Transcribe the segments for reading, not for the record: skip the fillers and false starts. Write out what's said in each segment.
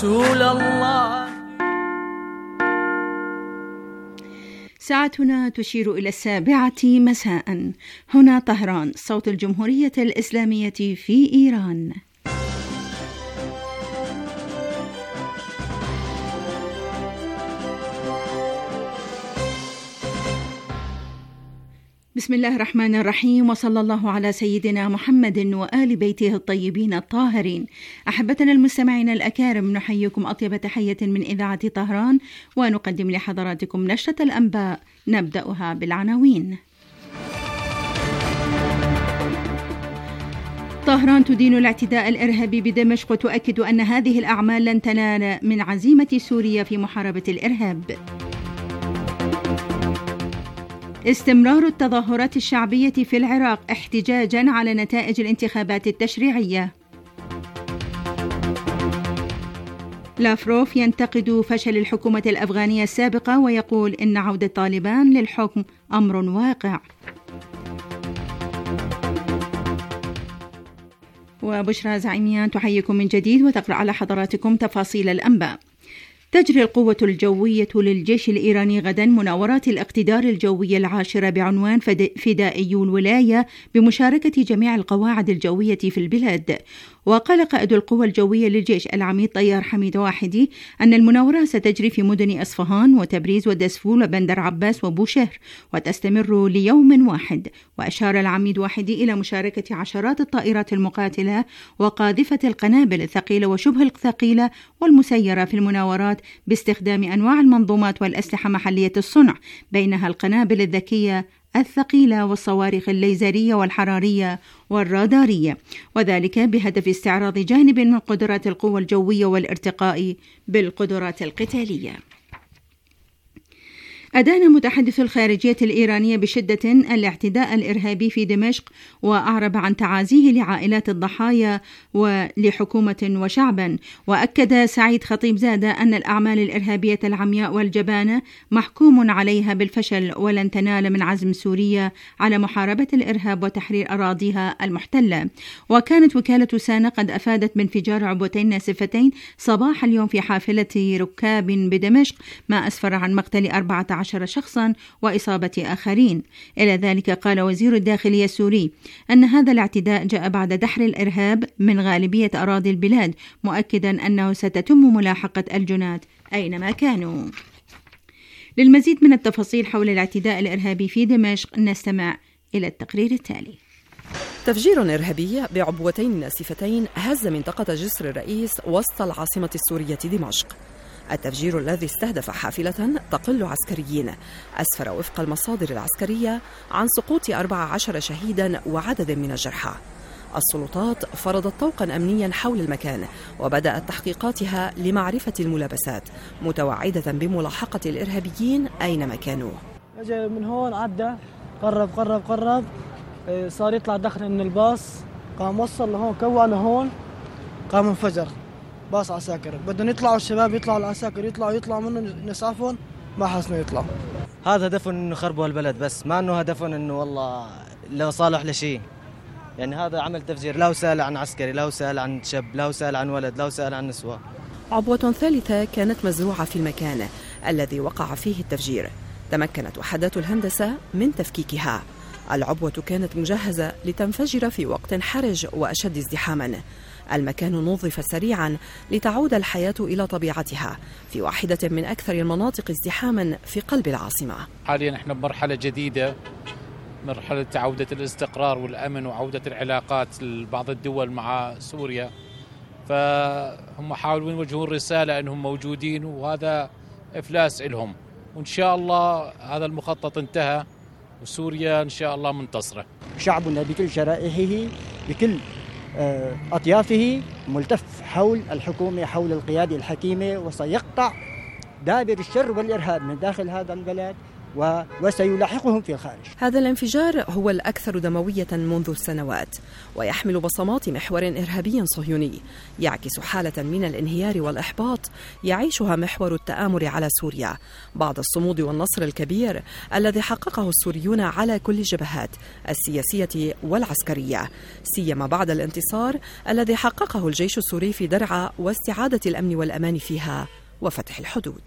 رسول الله. ساعتنا تشير إلى 7 مساء. هنا طهران، صوت الجمهورية الإسلامية في إيران. بسم الله الرحمن الرحيم، وصلى الله على سيدنا محمد وآل بيته الطيبين الطاهرين. أحبتنا المستمعين الأكارم، نحييكم أطيب تحية من إذاعة طهران، ونقدم لحضراتكم نشرة الأنباء، نبدأها بالعناوين. طهران تدين الاعتداء الإرهابي بدمشق، وتؤكد أن هذه الأعمال لن تنال من عزيمة سوريا في محاربة الإرهاب. استمرار التظاهرات الشعبية في العراق احتجاجاً على نتائج الانتخابات التشريعية. لافروف ينتقد فشل الحكومة الأفغانية السابقة، ويقول إن عودة طالبان للحكم أمر واقع. وبشرى زعيميان تحييكم من جديد وتقرأ على حضراتكم تفاصيل الأنباء. تجري القوة الجوية للجيش الإيراني غدا مناورات الاقتدار الجوي العاشرة بعنوان فدائيو الولاية، بمشاركة جميع القواعد الجوية في البلاد. وقال قائد القوى الجوية للجيش العميد طيار حميد واحدي أن المناورة ستجري في مدن أصفهان وتبريز ودسفول وبندر عباس وبوشهر، وتستمر ليوم واحد. وأشار العميد واحدي إلى مشاركة عشرات الطائرات المقاتلة وقاذفة القنابل الثقيلة وشبه الثقيلة والمسيرة في المناورات باستخدام أنواع المنظومات والأسلحة محلية الصنع، بينها القنابل الذكية الثقيلة والصواريخ الليزرية والحرارية والرادارية، وذلك بهدف استعراض جانب من قدرات القوى الجوية والارتقاء بالقدرات القتالية. أدان متحدث الخارجية الإيرانية بشدة الاعتداء الإرهابي في دمشق، وأعرب عن تعازيه لعائلات الضحايا ولحكومة وشعبا. وأكد سعيد خطيب زادة أن الأعمال الإرهابية العمياء والجبانة محكوم عليها بالفشل، ولن تنال من عزم سوريا على محاربة الإرهاب وتحرير أراضيها المحتلة. وكانت وكالة سانا قد أفادت بانفجار عبوتين ناسفتين صباح اليوم في حافلة ركاب بدمشق، ما أسفر عن مقتل 14 شخصا وإصابة آخرين. إلى ذلك قال وزير الداخلية السوري أن هذا الاعتداء جاء بعد دحر الإرهاب من غالبية أراضي البلاد، مؤكدا أنه ستتم ملاحقة الجناة أينما كانوا. للمزيد من التفاصيل حول الاعتداء الإرهابي في دمشق نستمع إلى التقرير التالي. تفجير إرهابي بعبوتين ناسفتين هز منطقة جسر الرئيس وسط العاصمة السورية دمشق. التفجير الذي استهدف حافلة تقل عسكريين أسفر وفق المصادر العسكرية عن سقوط 14 شهيدا وعدد من الجرحى. السلطات فرضت طوقا أمنيا حول المكان وبدأت تحقيقاتها لمعرفة الملابسات، متوعدة بملاحقة الإرهابيين أينما كانوا. أجا من هون عدى قرب صار يطلع دخل من الباص، قام وصل لهون كوع لهون، قام انفجر باص عساكر. بدهم يطلعوا الشباب، يطلعوا العساكر، يطلعوا منهم نسعفهم، ما حسنوا يطلعوا. هذا هدفهم انه يخربوا البلد بس، ما انه هدفهم انه والله لو صالح لشيء. يعني هذا عمل تفجير، لا سأل عن عسكري، لا سأل عن شاب، لا سأل عن ولد، لا سأل عن نسوة. عبوة ثالثة كانت مزروعة في المكان الذي وقع فيه التفجير، تمكنت وحدات الهندسة من تفكيكها. العبوة كانت مجهزة لتنفجر في وقت حرج وأشد ازدحاما. المكان نظف سريعا لتعود الحياة إلى طبيعتها في واحدة من أكثر المناطق ازدحاما في قلب العاصمة. حاليا احنا بمرحلة جديدة، مرحلة عودة الاستقرار والأمن وعودة العلاقات لبعض الدول مع سوريا، فهم حاولوا يوجهون رسالة أنهم موجودين، وهذا إفلاس لهم، وإن شاء الله هذا المخطط انتهى وسوريا إن شاء الله منتصرة. شعبنا بكل شرائحه بكل أطيافه ملتف حول الحكومة، حول القيادة الحكيمة، وسيقطع دابر الشر والإرهاب من داخل هذا البلد وسيلاحقهم في الخارج. هذا الانفجار هو الأكثر دموية منذ سنوات، ويحمل بصمات محور إرهابي صهيوني يعكس حالة من الانهيار والإحباط يعيشها محور التآمر على سوريا بعد الصمود والنصر الكبير الذي حققه السوريون على كل الجبهات السياسية والعسكرية، سيما بعد الانتصار الذي حققه الجيش السوري في درعا واستعادة الأمن والأمان فيها وفتح الحدود.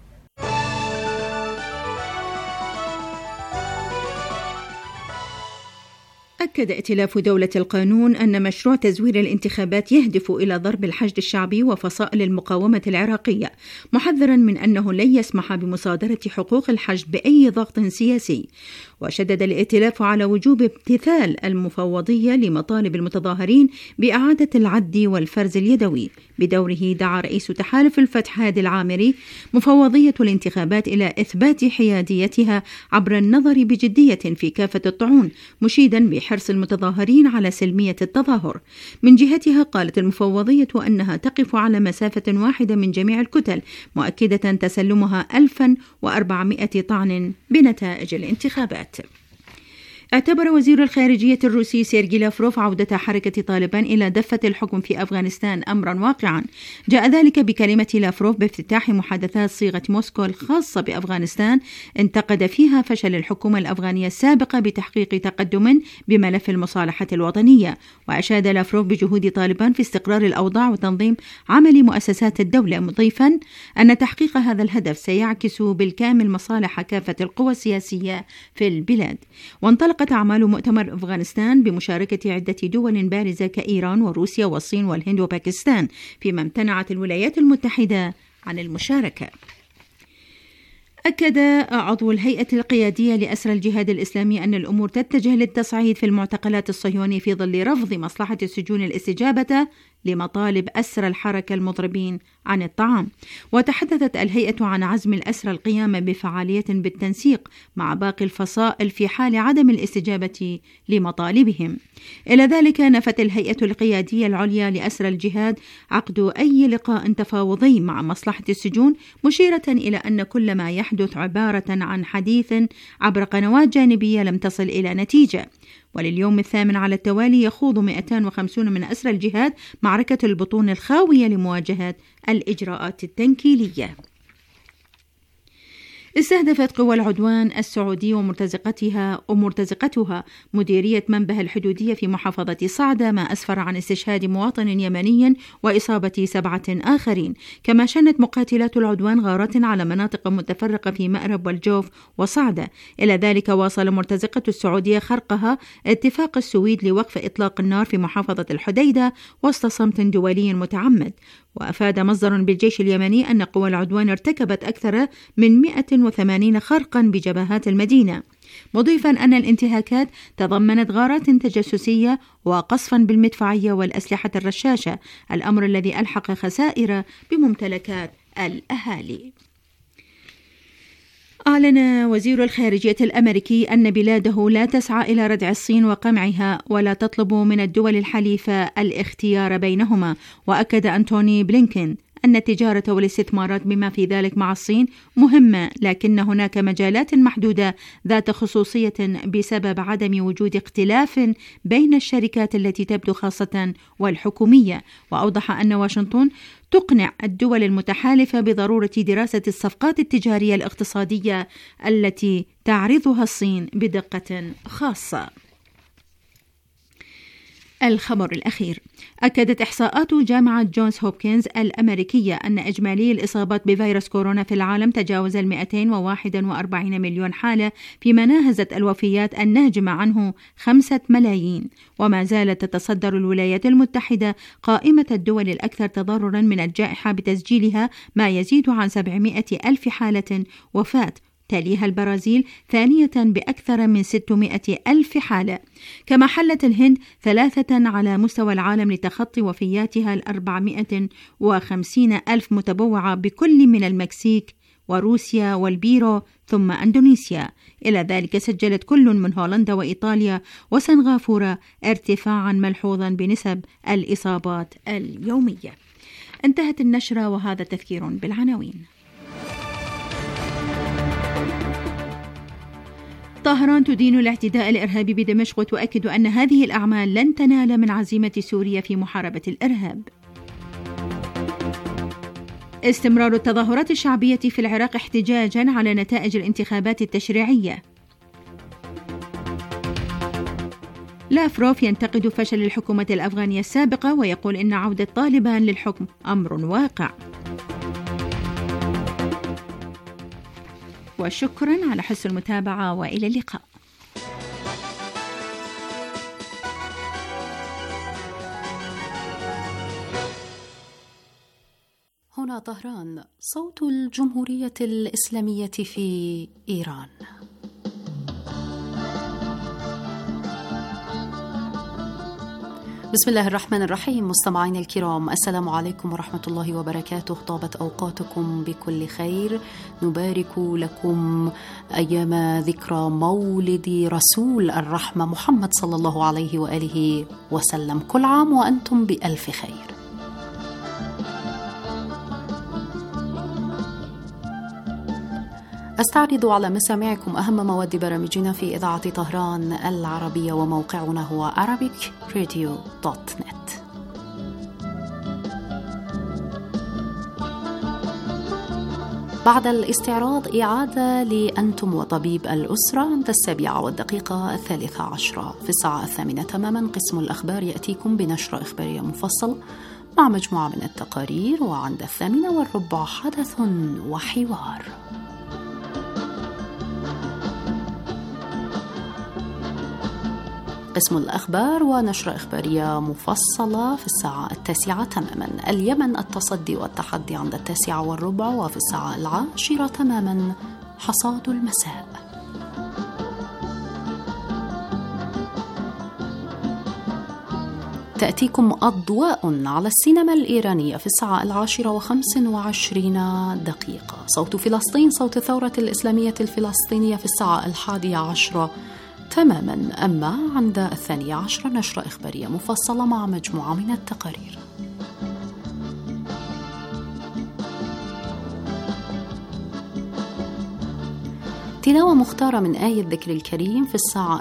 أكد ائتلاف دولة القانون أن مشروع تزوير الانتخابات يهدف إلى ضرب الحشد الشعبي وفصائل المقاومة العراقية، محذرا من أنه لن يسمح بمصادرة حقوق الحشد بأي ضغط سياسي. وشدد الائتلاف على وجوب امتثال المفوضية لمطالب المتظاهرين بإعادة العد والفرز اليدوي. بدوره دعا رئيس تحالف الفتح هادي العامري مفوضية الانتخابات إلى إثبات حياديتها عبر النظر بجدية في كافة الطعون، مشيدا بحرص المتظاهرين على سلمية التظاهر. من جهتها قالت المفوضية أنها تقف على مسافة واحدة من جميع الكتل، مؤكدة تسلمها 1400 طعن بنتائج الانتخابات. اعتبر وزير الخارجية الروسي سيرجي لافروف عودة حركة طالبان إلى دفة الحكم في أفغانستان أمرا واقعا. جاء ذلك بكلمة لافروف بافتتاح محادثات صيغة موسكو الخاصة بأفغانستان، انتقد فيها فشل الحكومة الأفغانية السابقة بتحقيق تقدم بملف المصالحة الوطنية. وأشاد لافروف بجهود طالبان في استقرار الأوضاع وتنظيم عمل مؤسسات الدولة، مضيفا أن تحقيق هذا الهدف سيعكس بالكامل مصالح كافة القوى السياسية في البلاد. وانطلقت أعمال مؤتمر أفغانستان بمشاركة عدة دول بارزة كإيران وروسيا والصين والهند وباكستان، فيما امتنعت الولايات المتحدة عن المشاركة. أكد عضو الهيئة القيادية لأسرى الجهاد الإسلامي أن الأمور تتجه للتصعيد في المعتقلات الصهيونية في ظل رفض مصلحة السجون الاستجابة لمطالب أسرى الحركة المضربين عن الطعام. وتحدثت الهيئة عن عزم الأسرى القيام بفعالية بالتنسيق مع باقي الفصائل في حال عدم الاستجابة لمطالبهم. إلى ذلك نفت الهيئة القيادية العليا لأسرى الجهاد عقد أي لقاء تفاوضي مع مصلحة السجون، مشيرة إلى أن كل ما يحدث عبارة عن حديث عبر قنوات جانبية لم تصل إلى نتيجة. ولليوم الثامن على التوالي يخوض 250 من أسرى الجهاد معركة البطون الخاوية لمواجهة الإجراءات التنكيلية. استهدفت قوى العدوان السعودي ومرتزقتها مديرية منبه الحدودية في محافظة صعدة، ما أسفر عن استشهاد مواطن يمني وإصابة 7 آخرين. كما شنت مقاتلات العدوان غارات على مناطق متفرقة في مأرب والجوف وصعدة. إلى ذلك واصل مرتزقة السعودية خرقها اتفاق السويد لوقف إطلاق النار في محافظة الحديدة وسط صمت دولي متعمد. وأفاد مصدر بالجيش اليمني أن قوى العدوان ارتكبت أكثر من 180 خرقا بجبهات المدينة، مضيفا أن الانتهاكات تضمنت غارات تجسسية وقصفا بالمدفعية والأسلحة الرشاشة، الأمر الذي ألحق خسائر بممتلكات الأهالي. أعلن وزير الخارجية الأمريكي أن بلاده لا تسعى إلى ردع الصين وقمعها ولا تطلب من الدول الحليفة الاختيار بينهما. وأكد أنتوني بلينكين أن التجارة والاستثمارات بما في ذلك مع الصين مهمة، لكن هناك مجالات محدودة ذات خصوصية بسبب عدم وجود اختلاف بين الشركات التي تبدو خاصة والحكومية. وأوضح أن واشنطن تقنع الدول المتحالفة بضرورة دراسة الصفقات التجارية الاقتصادية التي تعرضها الصين بدقة خاصة. الخبر الأخير: أكدت إحصاءات جامعة جونز هوبكنز الأمريكية أن إجمالي الإصابات بفيروس كورونا في العالم تجاوز 241 مليون حالة، فيما ناهزت الوفيات الناجمة عنه 5 ملايين. وما زالت تتصدر الولايات المتحدة قائمة الدول الأكثر تضررا من الجائحة بتسجيلها ما يزيد عن 700 ألف حالة وفاة، تليها البرازيل ثانية بأكثر من 600 ألف حالة. كما حلت الهند 3 على مستوى العالم لتخطي وفياتها 450 ألف متبوعة بكل من المكسيك وروسيا والبيرو ثم أندونيسيا. إلى ذلك سجلت كل من هولندا وإيطاليا وسنغافورة ارتفاعا ملحوظا بنسب الإصابات اليومية. انتهت النشرة وهذا تذكير بالعناوين. طهران تدين الاعتداء الإرهابي بدمشق وتؤكد أن هذه الأعمال لن تنال من عزيمة سوريا في محاربة الإرهاب. استمرار التظاهرات الشعبية في العراق احتجاجاً على نتائج الانتخابات التشريعية. لافروف ينتقد فشل الحكومة الأفغانية السابقة ويقول إن عودة طالبان للحكم أمر واقع. وشكراً على حسن المتابعة وإلى اللقاء. هنا طهران، صوت الجمهورية الإسلامية في إيران. بسم الله الرحمن الرحيم. مستمعين الكرام، السلام عليكم ورحمة الله وبركاته. طابت أوقاتكم بكل خير. نبارك لكم أيام ذكرى مولد رسول الرحمة محمد صلى الله عليه وآله وسلم. كل عام وأنتم بألف خير. أستعرض على مسامعكم أهم مواد برامجنا في إذاعة طهران العربية، وموقعنا هو arabicradio.net. بعد الاستعراض إعادة لأنتم وطبيب الأسرة عند 7:13. في الساعة 8 تماما قسم الأخبار يأتيكم بنشرة إخبارية مفصل مع مجموعة من التقارير، وعند 8:15 حدث وحوار. قسم الأخبار ونشرة إخبارية مفصلة في الساعة 9 تماما. اليمن التصدي والتحدي عند 9:15، وفي الساعة 10 تماما حصاد المساء. تأتيكم أضواء على السينما الإيرانية في الساعة 10:25. صوت فلسطين، صوت الثورة الإسلامية الفلسطينية في الساعة 11:10 تماما. أما عند 12 نشرة إخبارية مفصلة مع مجموعة من التقارير. تلاوة مختارة من آية الذكر الكريم في الساعة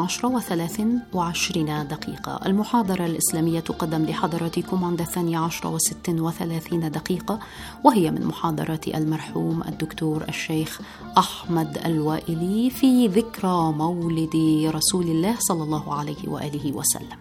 12:23. المحاضرة الإسلامية تقدم لحضراتكم عند 12:36، وهي من محاضرات المرحوم الدكتور الشيخ أحمد الوائلي في ذكرى مولد رسول الله صلى الله عليه وآله وسلم.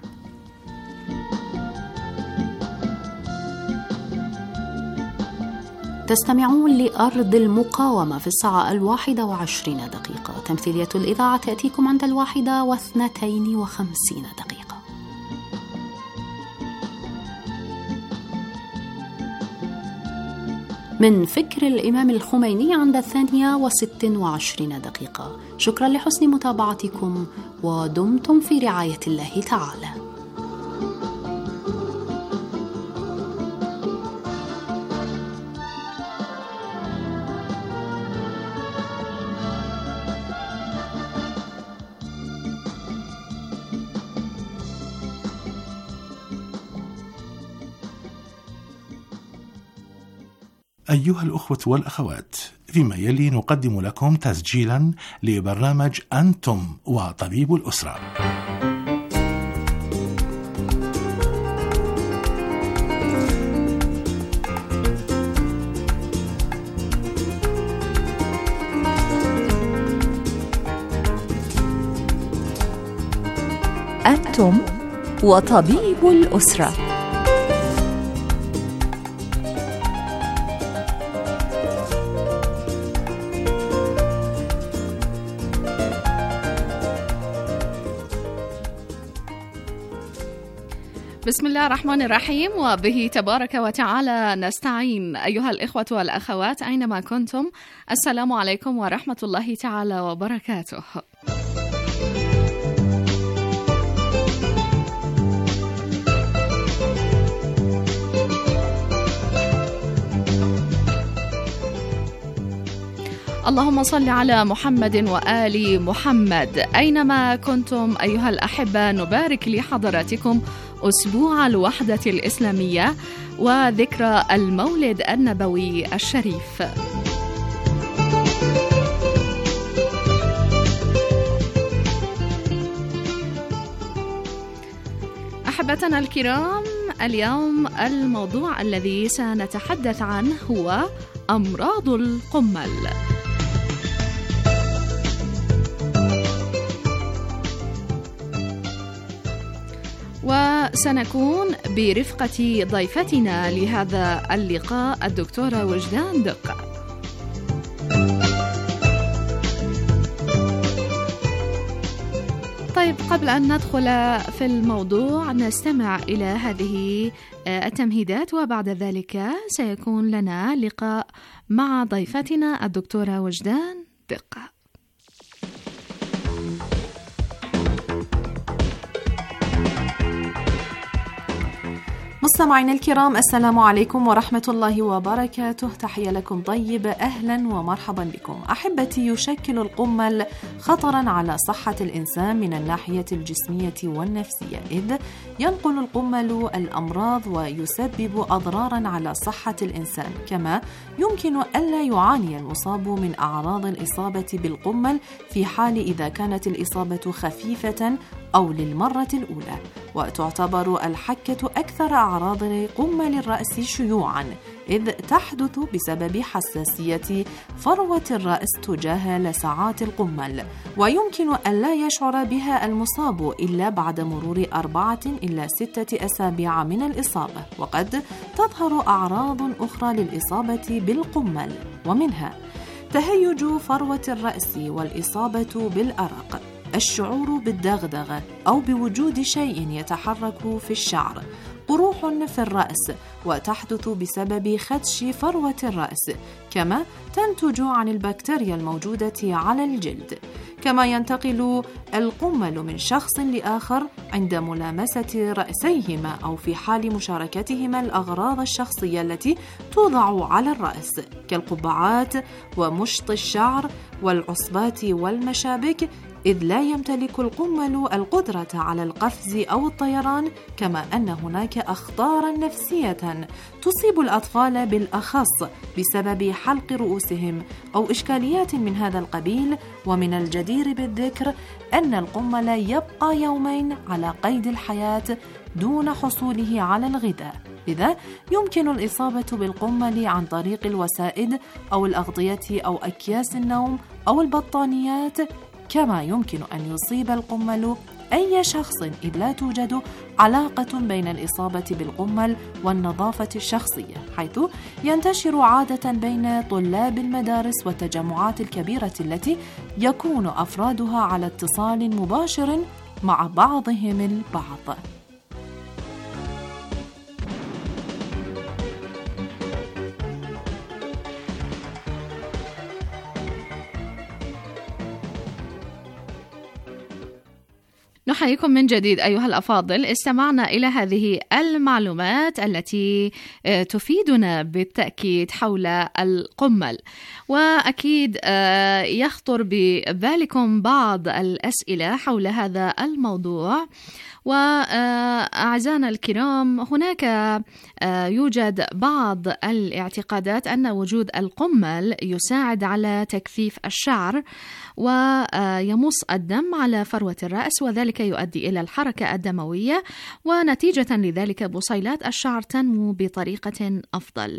تستمعون لأرض المقاومة في الساعة 21:20. تمثيلية الإذاعة تأتيكم عند 1:52. من فكر الإمام الخميني عند 2:26. شكرا لحسن متابعتكم، ودمتم في رعاية الله تعالى. أيها الأخوة والأخوات، فيما يلي نقدم لكم تسجيلا لبرنامج أنتم وطبيب الأسرة. أنتم وطبيب الأسرة. بسم الله الرحمن الرحيم، وبه تبارك وتعالى نستعين. أيها الإخوة والأخوات أينما كنتم، السلام عليكم ورحمة الله تعالى وبركاته. اللهم صل على محمد وآل محمد. أينما كنتم أيها الأحبة، نبارك لحضراتكم أسبوع الوحدة الإسلامية وذكرى المولد النبوي الشريف. أحبتنا الكرام، اليوم الموضوع الذي سنتحدث عنه هو أمراض القمل. وسنكون برفقة ضيفتنا لهذا اللقاء الدكتورة وجدان دقة. طيب، قبل أن ندخل في الموضوع نستمع إلى هذه التمهيدات، وبعد ذلك سيكون لنا لقاء مع ضيفتنا الدكتورة وجدان دقة. مستمعينا الكرام، السلام عليكم ورحمة الله وبركاته. تحية لكم طيبة، أهلا ومرحبا بكم. أحبتي، يشكل القمل خطرا على صحة الإنسان من الناحية الجسمية والنفسية، إذ ينقل القمل الأمراض ويسبب أضرارا على صحة الإنسان. كما يمكن ألا يعاني المصاب من أعراض الإصابة بالقمل في حال إذا كانت الإصابة خفيفة أو للمرة الأولى. وتعتبر الحكة أكثر أعراض قمل الرأس شيوعاً، إذ تحدث بسبب حساسية فروة الرأس تجاه لسعات القمل، ويمكن أن لا يشعر بها المصاب إلا بعد مرور 4 إلى 6 أسابيع من الإصابة. وقد تظهر أعراض أخرى للإصابة بالقمل، ومنها تهيج فروة الرأس والإصابة بالأرق، الشعور بالدغدغة أو بوجود شيء يتحرك في الشعر، قروح في الرأس وتحدث بسبب خدش فروة الرأس، كما تنتج عن البكتيريا الموجودة على الجلد. كما ينتقل القمل من شخص لآخر عند ملامسة رأسيهما أو في حال مشاركتهما الأغراض الشخصية التي توضع على الرأس كالقبعات ومشط الشعر والعصبات والمشابك، إذ لا يمتلك القمل القدرة على القفز أو الطيران. كما أن هناك أخطارا نفسية تصيب الأطفال بالأخص بسبب حلق رؤوسهم أو إشكاليات من هذا القبيل. ومن الجدير بالذكر أن القمل يبقى يومين على قيد الحياة دون حصوله على الغذاء، لذا يمكن الإصابة بالقمل عن طريق الوسائد أو الأغطية أو أكياس النوم أو البطانيات. كما يمكن أن يصيب القمل أي شخص إذ لا توجد علاقة بين الإصابة بالقمل والنظافة الشخصية، حيث ينتشر عادة بين طلاب المدارس والتجمعات الكبيرة التي يكون أفرادها على اتصال مباشر مع بعضهم البعض. نحييكم من جديد أيها الأفاضل. استمعنا إلى هذه المعلومات التي تفيدنا بالتأكيد حول القمل، وأكيد يخطر ببالكم بعض الأسئلة حول هذا الموضوع. وأعزائنا الكرام، هناك يوجد بعض الاعتقادات أن وجود القمل يساعد على تكثيف الشعر ويمص الدم على فروة الرأس، وذلك يؤدي إلى الحركة الدموية، ونتيجة لذلك بصيلات الشعر تنمو بطريقة أفضل.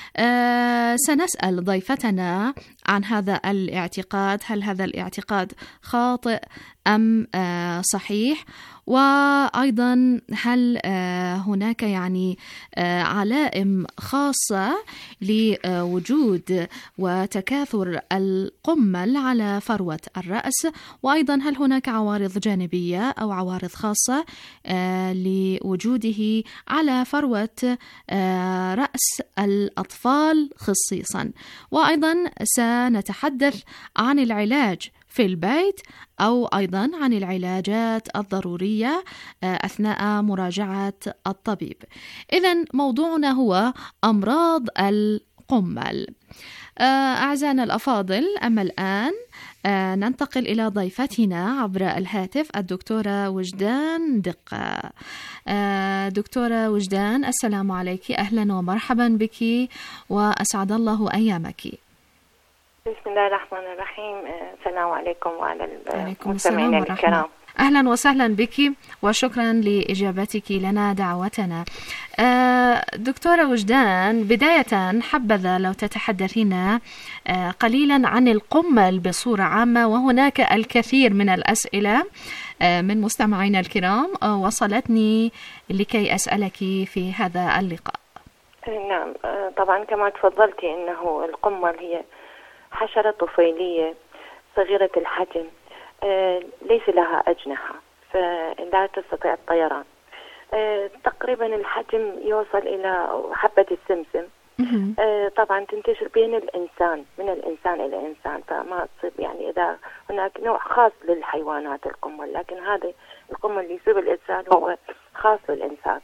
سنسأل ضيفتنا عن هذا الاعتقاد، هل هذا الاعتقاد خاطئ أم صحيح؟ وأيضا هل هناك علائم خاصة لوجود وتكاثر القمل على فروة الرأس؟ وأيضا هل هناك عوارض جانبية أو عوارض خاصة لوجوده على فروة رأس الأطفال خصيصا؟ وأيضا سنتحدث عن العلاج في البيت أو أيضا عن العلاجات الضرورية أثناء مراجعة الطبيب. إذن موضوعنا هو أمراض القمل. أعزائنا الأفاضل، أما الآن ننتقل إلى ضيفتنا عبر الهاتف الدكتورة وجدان دقة. دكتورة وجدان، السلام عليك، أهلا ومرحبا بك وأسعد الله أيامك. بسم الله الرحمن الرحيم. السلام عليكم وعلى المستمعين الكرام. أهلا وسهلا بك وشكرا لإجابتك لنا دعوتنا. دكتورة وجدان، بداية حبذا لو تتحدثين قليلا عن القمل بصورة عامة، وهناك الكثير من الأسئلة من مستمعينا الكرام وصلتني لكي أسألك في هذا اللقاء. نعم، طبعا كما تفضلتي أنه القمل هي حشرة طفيلية صغيرة الحجم، ليس لها أجنحة فلا تستطيع الطيران. تقريبا الحجم يوصل إلى حبة السمسم. طبعا تنتشر بين الإنسان، من الإنسان إلى إنسان، فما تصيب يعني إذا هناك نوع خاص للحيوانات القمل، لكن هذا القمل اللي يصيب الإنسان هو خاص للإنسان.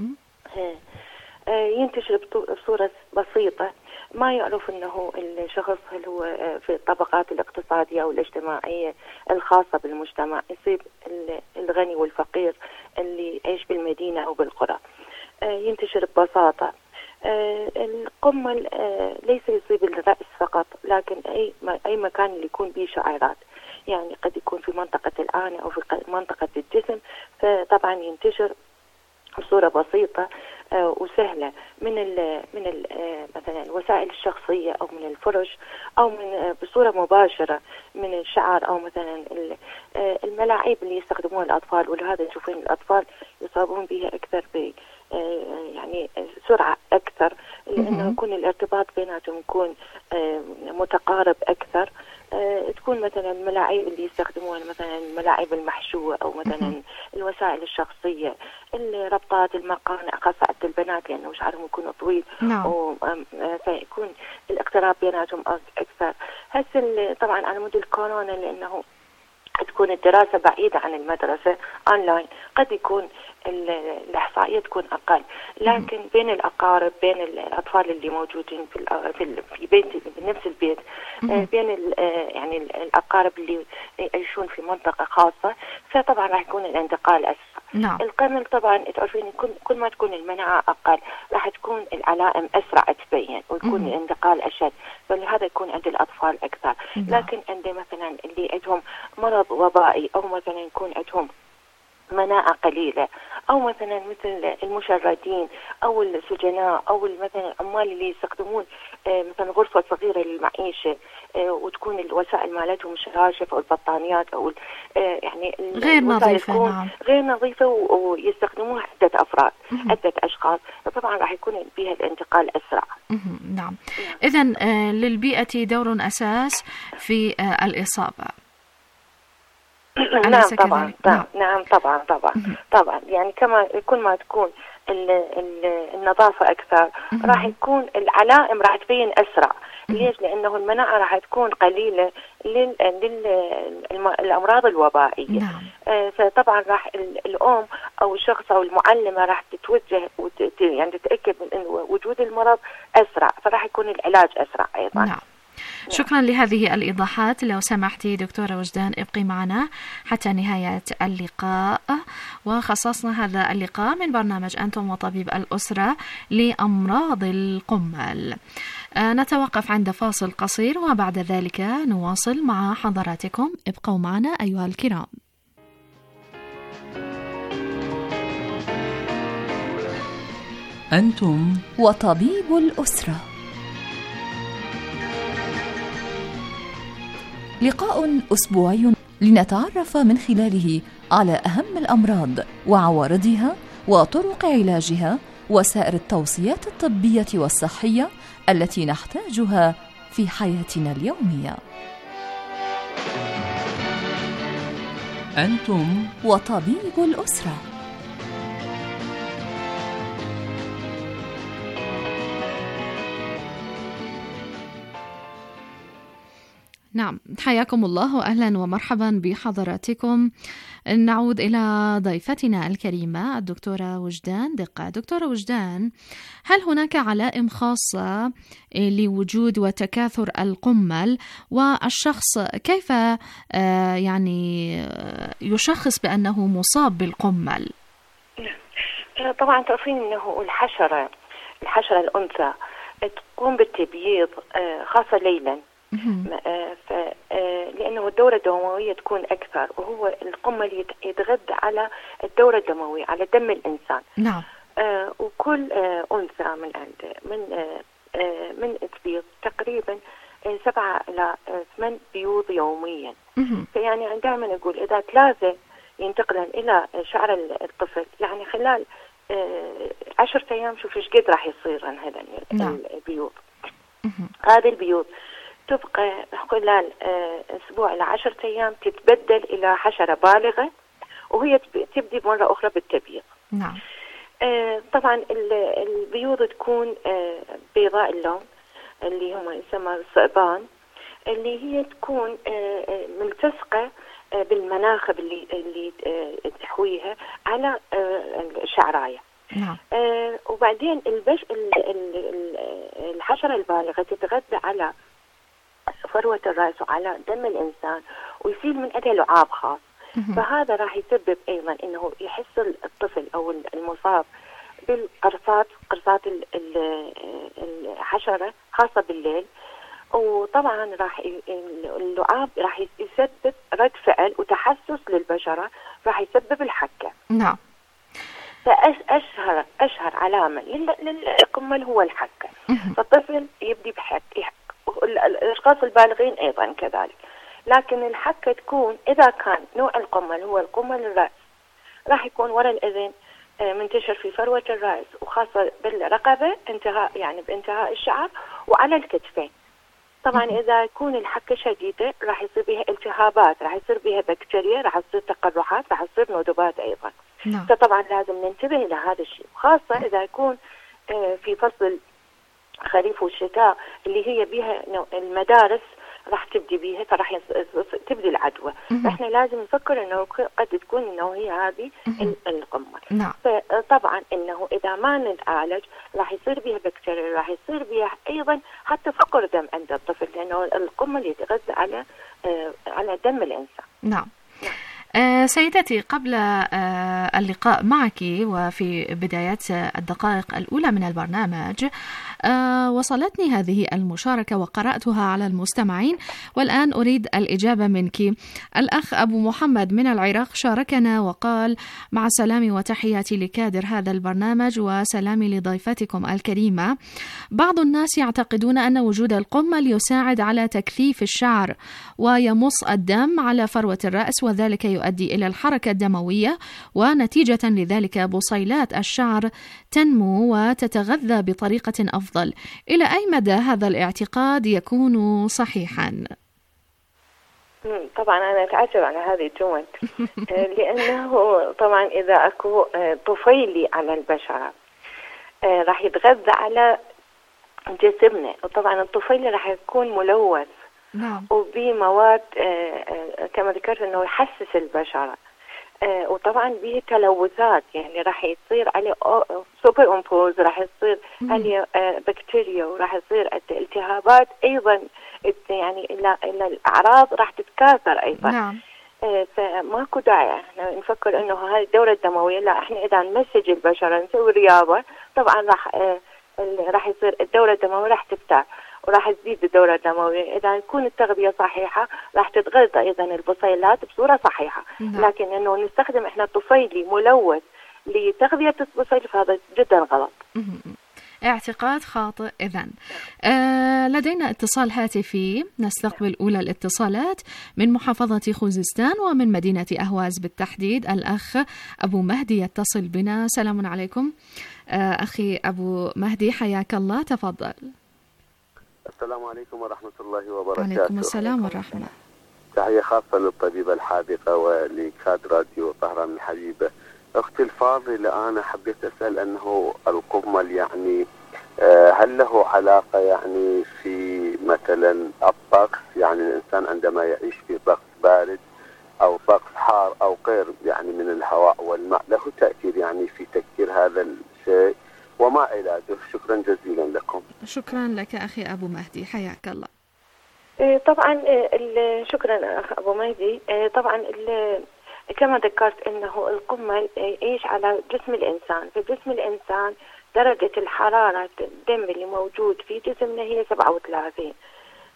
ينتشر بصورة بسيطة، ما يعرف أنه الشخص هل هو في الطبقات الاقتصادية أو الاجتماعية الخاصة بالمجتمع، يصيب الغني والفقير اللي يعيش بالمدينة أو بالقرى. ينتشر ببساطة. القمل ليس يصيب الرأس فقط، لكن أي مكان اللي يكون به شعيرات، يعني قد يكون في منطقة الآنة أو في منطقة الجسم، فطبعا ينتشر بصورة بسيطة وسهلة من مثلا الوسائل الشخصية أو من الفرش أو من بصورة مباشرة من الشعر أو مثلا الملاعب اللي يستخدموها الأطفال، ولهذا تشوفين الأطفال يصابون بها أكثر يعني سرعة أكثر، لأنه يكون الارتباط بيناتهم يكون متقارب أكثر. تكون مثلا الملاعب اللي يستخدموها مثلا الملاعب المحشوة أو مثلا الوسائل الشخصية، الربطات، المقانع، خاصة عند البنات لأنه شعرهم يكون طويل، فيكون الاقتراب بيناتهم أكثر. هسه طبعا على مود الكورونا لأنه تكون الدراسة بعيدة عن المدرسة أونلاين، قد يكون الإحصائية تكون أقل، لكن بين الأقارب، بين الأطفال اللي موجودين في بيت بنفس البيت، بين يعني الأقارب اللي يعيشون في منطقة خاصة، فطبعا راح يكون الانتقال أسرع. القمل طبعا تعرفين كل ما تكون المناعة أقل راح تكون العلائم أسرع تبين ويكون الانتقال أشد، فلهذا يكون عند الأطفال أكثر. لكن عند مثلا اللي عندهم مرض وبائي أو مثلا يكون عندهم مناعة قليلة، أو مثلا مثل المشردين أو السجناء أو مثلا العمال اللي يستخدمون مثلا غرفة صغيرة للمعيشة وتكون الوسائل مالتهم الشراشف أو البطانيات أو يعني غير نظيفة، غير نظيفة ويستخدموها عدة أفراد، عدة أشخاص، فطبعا راح يكون بها الانتقال أسرع. نعم. إذن للبيئة دور أساس في الإصابة. نعم طبعا. نعم طبعا يعني كل ما تكون النظافة أكثر راح يكون العلائم راح تبين أسرع. ليش؟ لأنه المناعة راح تكون قليلة للأمراض الوبائية. فطبعا راح الأم أو الشخص أو المعلمة راح تتوجه يعني تتأكد من أن وجود المرض أسرع، فراح يكون العلاج أسرع أيضا. شكرا لهذه الإيضاحات. لو سمحتي دكتورة وجدان ابقي معنا حتى نهاية اللقاء، وخصصنا هذا اللقاء من برنامج أنتم وطبيب الأسرة لأمراض القمل. نتوقف عند فاصل قصير وبعد ذلك نواصل مع حضراتكم. ابقوا معنا أيها الكرام. أنتم وطبيب الأسرة، لقاء أسبوعي لنتعرف من خلاله على أهم الأمراض وعوارضها وطرق علاجها وسائر التوصيات الطبية والصحية التي نحتاجها في حياتنا اليومية. أنتم وطبيب الأسرة. نعم، حياكم الله وأهلا ومرحبا بحضراتكم. نعود إلى ضيفتنا الكريمة الدكتورة وجدان دقة. دكتورة وجدان، هل هناك علائم خاصة لوجود وتكاثر القمل، والشخص كيف يعني يشخص بأنه مصاب بالقمل؟ طبعا تعرفين أنه الحشرة الأنثى تقوم بالتبييض خاصة ليلا، لأنه الدورة الدموية تكون أكثر، وهو القمل يتغذى على الدورة الدموية، على دم الإنسان. نعم. وكل أنثى من تبيض تقريبا 7 إلى 8 بيوض يوميا. فيعني دائما أقول إذا 3 ينتقلن إلى شعر الطفل، يعني خلال 10 أيام شوف إيش قد راح يصير هذا البيوض. هذه البيوض تبقى خلال أسبوع إلى 10 أيام تتبدل إلى حشرة بالغة، وهي تبدي مرة أخرى بالتبييض. نعم. طبعا البيوض تكون بيضاء اللون اللي هم يسمى الثعبان، اللي هي تكون ملتصقة بالمناخب اللي تحويها على الشعراية. نعم. وبعدين الحشرة البالغة تتغذى على فروة الرأس وعلى دم الإنسان، ويصير من عندها لعاب خاص. فهذا راح يسبب أيضا أنه يحس الطفل أو المصاب بالقرصات، قرصات الحشرة خاصة بالليل. وطبعا راح اللعاب راح يسبب رد فعل وتحسس للبشرة، راح يسبب الحكة. نعم. فأشهر علامة للقمل هو الحكة. فالطفل يبدي بحك، الأشخاص البالغين أيضا كذلك. لكن الحكة تكون إذا كان نوع القمل هو القمل الرأس، راح يكون وراء الأذن، منتشر في فروة الرأس، وخاصة بالرقبة بانتهاء الشعر، وعلى الكتفين. طبعا إذا يكون الحكة شديدة راح يصير بها التهابات، راح يصير بها بكتيريا، راح تصير تقرحات، راح تصير ندبات أيضا. فطبعا لازم ننتبه إلى هذا الشيء، خاصة إذا يكون في فصل الخريف والشتاء اللي هي بها المدارس راح تبدي بيها، فراح تبدي العدوى. احنا لازم نفكر انه قد تكون انه هي هذه القمل. نعم. فطبعا انه اذا ما نتعالج راح يصير بها بكتيريا، راح يصير بها ايضا حتى فقر دم عند الطفل، لانه القمل يتغذى على دم الانسان. نعم. سيدتي، قبل اللقاء معك وفي بداية الدقائق الأولى من البرنامج وصلتني هذه المشاركة وقرأتها على المستمعين، والآن أريد الإجابة منك. الأخ أبو محمد من العراق شاركنا وقال: مع سلامي وتحياتي لكادر هذا البرنامج وسلامي لضيفتكم الكريمة. بعض الناس يعتقدون أن وجود القمل يساعد على تكثيف الشعر ويمص الدم على فروة الرأس، وذلك يؤدي إلى الحركة الدموية، ونتيجة لذلك بصيلات الشعر تنمو وتتغذى بطريقة أفضل. إلى أي مدى هذا الاعتقاد يكون صحيحا؟ طبعا أنا أتعجب على هذه الجمل لأنه طبعا إذا أكو طفيلي على البشرة راح يتغذى على جسمنا، وطبعا الطفيلي راح يكون ملوث. نعم. وبمواد كما ذكرت انه يحسس البشرة، وطبعا به تلوثات، يعني راح يصير عليه سوبر امبوز، راح يصير عليه بكتيريا، وراح يصير التهابات ايضا، يعني الى الاعراض راح تتكاثر ايضا. نعم. فماكو داعي احنا نفكر انه هذه الدورة الدموية، لا، احنا اذا نمسج البشرة نسوي رياضة طبعا راح يصير الدورة الدموية راح تفتح، وراح تزيد الدورة الدموية. إذا يكون التغذية صحيحة راح تتغذى أيضا البصيلات بصورة صحيحة. لكن إنه نستخدم إحنا طفيلي ملوث لتغذية البصيل فهذا جدا غلط. اعتقاد خاطئ إذن. لدينا اتصال هاتفي، نستقبل أولى الاتصالات من محافظة خوزستان ومن مدينة أهواز بالتحديد. الأخ أبو مهدي يتصل بنا. سلام عليكم أخي أبو مهدي، حياك الله، تفضل. السلام عليكم ورحمة الله وبركاته. وعليكم السلام والرحمة. تحية خاصة للطبيبة الحاذقة ولكاد راديو طهران الحبيبة. أختي الفاضلة، أنا حبيت أسأل أنه القمل يعني هل له علاقة يعني في مثلا الطقس، يعني الإنسان عندما يعيش في طقس بارد أو طقس حار أو غير يعني من الهواء والماء، له تأثير يعني في تكثير هذا الشيء، وما علاجه؟ شكرا جزيلا لكم. شكرا لك أخي أبو مهدي، حياك الله. طبعا شكرا أخ أبو مهدي. طبعا كما ذكرت أنه القمل يعيش على جسم الإنسان، فجسم الإنسان درجة الحرارة الدم اللي موجود في جسمنا هي 37.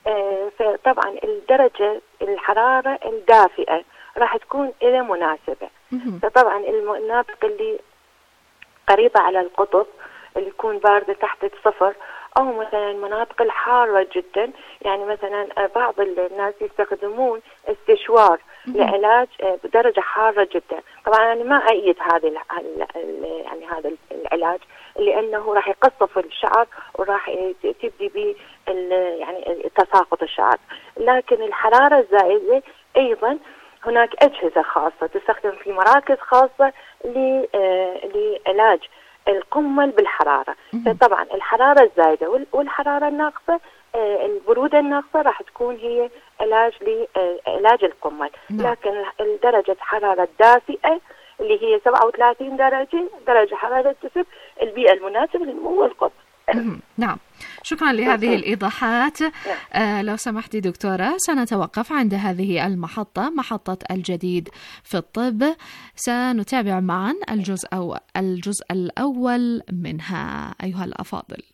فطبعا الدرجة الحرارة الدافئة راح تكون إلى مناسبة. فطبعا المناطق اللي قريبة على القطب اللي يكون باردة تحت الصفر، أو مثلا المناطق الحارة جدا، يعني مثلا بعض الناس يستخدمون استشوار لعلاج بدرجة حارة جدا. طبعا أنا ما أيد يعني هذا العلاج، لأنه راح يقصف الشعر وراح تبدي به يعني تساقط الشعر. لكن الحرارة الزائدة أيضا هناك أجهزة خاصة تستخدم في مراكز خاصة لعلاج القمل بالحرارة. فطبعا الحرارة الزايدة والحرارة الناقصة، البرودة الناقصة راح تكون هي علاج القمل. لكن درجة الحرارة الدافئة اللي هي 37 درجة حرارة تسب البيئة المناسبة لنمو القطب. نعم، شكرا لهذه الإيضاحات. لو سمحتي دكتورة، سنتوقف عند هذه المحطة، محطة الجديد في الطب. سنتابع معا الجزء الأول منها أيها الأفاضل.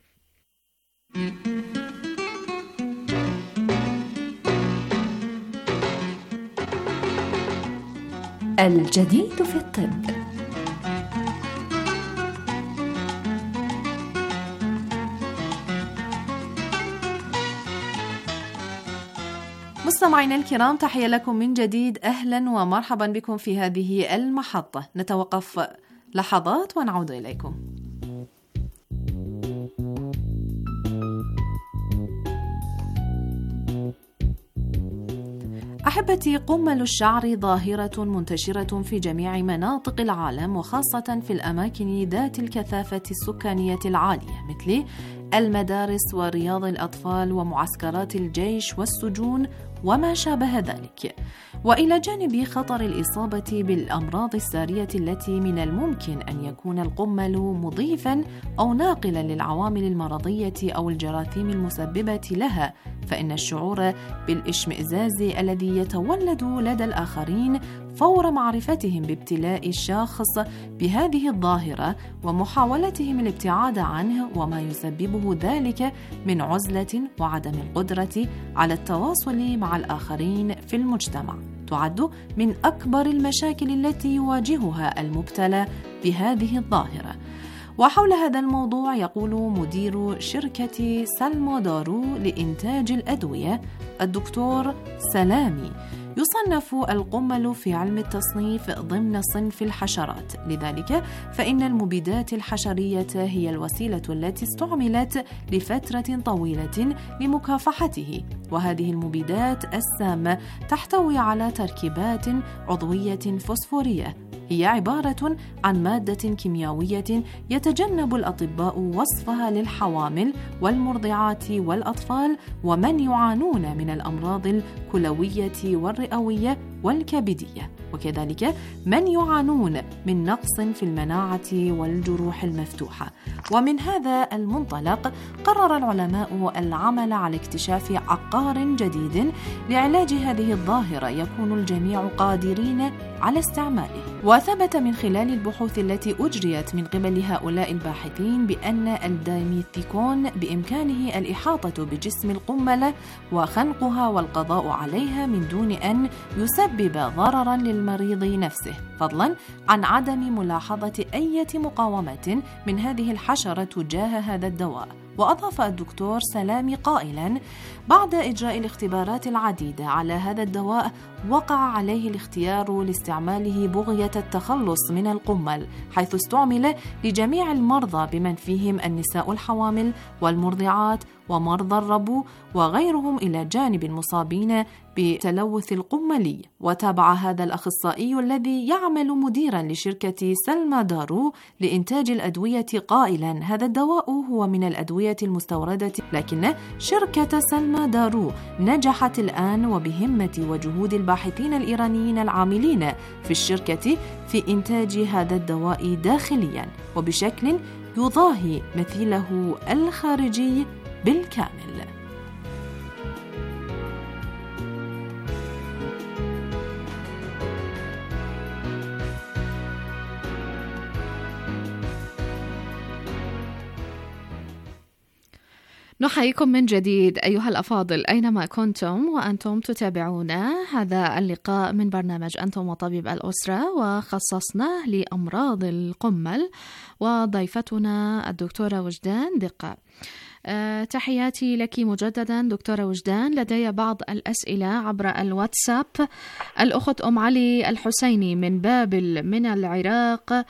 الجديد في الطب. مستمعينا الكرام، تحية لكم من جديد، أهلا ومرحبا بكم في هذه المحطة. نتوقف لحظات ونعود إليكم. أحبتي، قمل الشعر ظاهرة منتشرة في جميع مناطق العالم، وخاصة في الأماكن ذات الكثافة السكانية العالية مثل المدارس ورياض الأطفال ومعسكرات الجيش والسجون وما شابه ذلك. وإلى جانب خطر الإصابة بالأمراض السارية التي من الممكن أن يكون القمل مضيفاً أو ناقلاً للعوامل المرضية أو الجراثيم المسببة لها، فإن الشعور بالإشمئزاز الذي يتولد لدى الآخرين فور معرفتهم بابتلاء الشخص بهذه الظاهرة ومحاولتهم الابتعاد عنه، وما يسببه ذلك من عزلة وعدم القدرة على التواصل مع الآخرين في المجتمع، تعد من أكبر المشاكل التي يواجهها المبتلى بهذه الظاهرة. وحول هذا الموضوع يقول مدير شركة سلمودارو لإنتاج الأدوية الدكتور سلامي: يصنف القمل في علم التصنيف ضمن صنف الحشرات، لذلك فإن المبيدات الحشرية هي الوسيلة التي استعملت لفترة طويلة لمكافحته. وهذه المبيدات السامة تحتوي على تركيبات عضوية فوسفورية، هي عبارة عن مادة كيميائية يتجنب الأطباء وصفها للحوامل والمرضعات والأطفال ومن يعانون من الأمراض الكلوية والرئوية والكبدية، وكذلك من يعانون من نقص في المناعة والجروح المفتوحة. ومن هذا المنطلق قرر العلماء العمل على اكتشاف عقار جديد لعلاج هذه الظاهرة يكون الجميع قادرين على استعماله. وثبت من خلال البحوث التي أجريت من قبل هؤلاء الباحثين بأن الدايميثيكون بإمكانه الإحاطة بجسم القملة وخنقها والقضاء عليها من دون أن يسبب ضررا للمريض نفسه، فضلا عن عدم ملاحظة أي مقاومة من هذه الحشرة تجاه هذا الدواء. وأضاف الدكتور سلامي قائلا: بعد إجراء الاختبارات العديدة على هذا الدواء وقع عليه الاختيار لاستعماله بغية التخلص من القمل، حيث استعمل لجميع المرضى بمن فيهم النساء الحوامل والمرضعات ومرضى الربو وغيرهم، إلى جانب المصابين بتلوث القملي. وتابع هذا الأخصائي الذي يعمل مديرا لشركة سلمودارو لإنتاج الأدوية قائلا: هذا الدواء هو من الأدوية المستوردة، لكن شركة سلمودارو نجحت الآن وبهمة وجهود الباحثين الإيرانيين العاملين في الشركة في إنتاج هذا الدواء داخليا وبشكل يضاهي مثيله الخارجي بالكامل. نحييكم من جديد أيها الأفاضل أينما كنتم وأنتم تتابعون هذا اللقاء من برنامج أنتم وطبيب الأسرة، وخصصناه لأمراض القمل، وضيفتنا الدكتورة وجدان دقة. تحياتي لك مجددا دكتورة وجدان. لدي بعض الأسئلة عبر الواتساب. الأخت أم علي الحسيني من بابل من العراق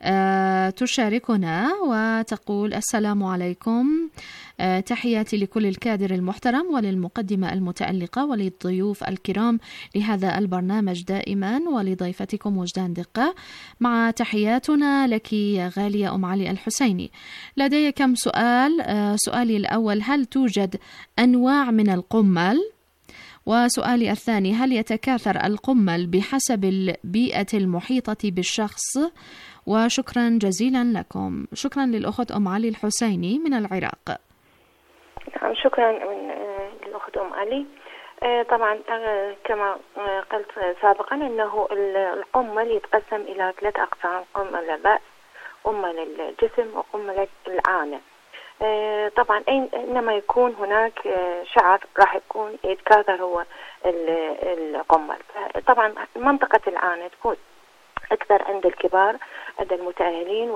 تشاركنا وتقول: السلام عليكم، تحياتي لكل الكادر المحترم وللمقدمة المتألقة وللضيوف الكرام لهذا البرنامج دائما ولضيفتكم وجدان دقة، مع تحياتنا لك يا غالية أم علي الحسيني. لدي كم سؤال. سؤالي الأول: هل توجد أنواع من القمل؟ وسؤالي الثاني: هل يتكاثر القمل بحسب البيئة المحيطة بالشخص؟ وشكرا جزيلا لكم. شكرا للأخت أم علي الحسيني من العراق. نعم، شكرا للأخت أم علي. طبعا كما قلت سابقا أنه القمل يتقسم إلى 3 أقسام: قمل الرأس، قمل الجسم، وقمل العانة. طبعا إنما يكون هناك شعر راح يكون يتكاثر هو القمل. طبعا منطقة العانة تكون أكثر عند الكبار، عند المتأهلين،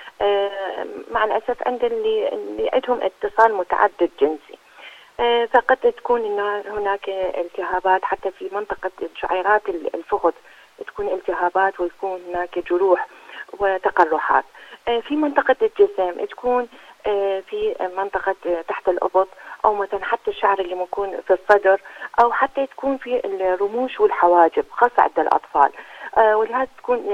ومع الأسف عند اللي عندهم اتصال متعدد جنسي. فقد تكون إن هناك التهابات حتى في منطقة شعيرات الفخذ، تكون التهابات ويكون هناك جروح وتقرحات. في منطقة الجسم تكون في منطقة تحت الأبط، أو مثلا حتى الشعر اللي ممكن في الصدر، أو حتى تكون في الرموش والحواجب خاصة عند الأطفال. ولهذا تكون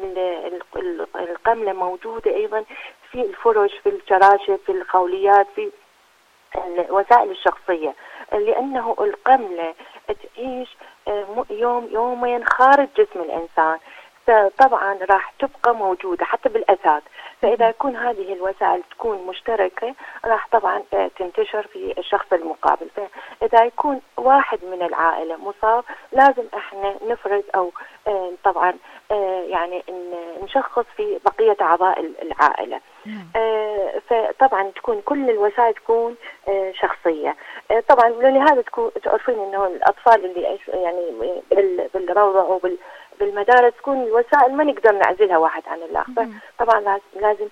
القملة موجودة أيضا في الفرش، في الشراشف، في الخوليات، في الوسائل الشخصية، لأنه القملة تعيش يوم يومين خارج جسم الإنسان، فطبعا راح تبقى موجودة حتى بالأثاث. فإذا يكون هذه الوسائل تكون مشتركة راح طبعا تنتشر في الشخص المقابل. فإذا يكون واحد من العائلة مصاب لازم احنا نفرز أو طبعا يعني نشخص في بقية أعضاء العائلة. فطبعا تكون كل الوسائل تكون شخصية. طبعا لهذا تكون تعرفين انه الأطفال اللي يعني بالروضة أو بالمدارس تكون الوسائل ما نقدر نعزلها واحد عن الآخر. طبعا لازم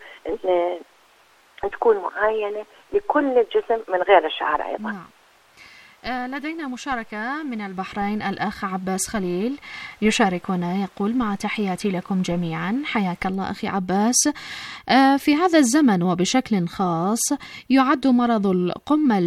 تكون معينة لكل الجسم من غير الشعر أيضا. لدينا مشاركة من البحرين. الأخ عباس خليل يشاركنا يقول: مع تحياتي لكم جميعا. حياك الله أخي عباس. في هذا الزمن وبشكل خاص يعد مرض القمل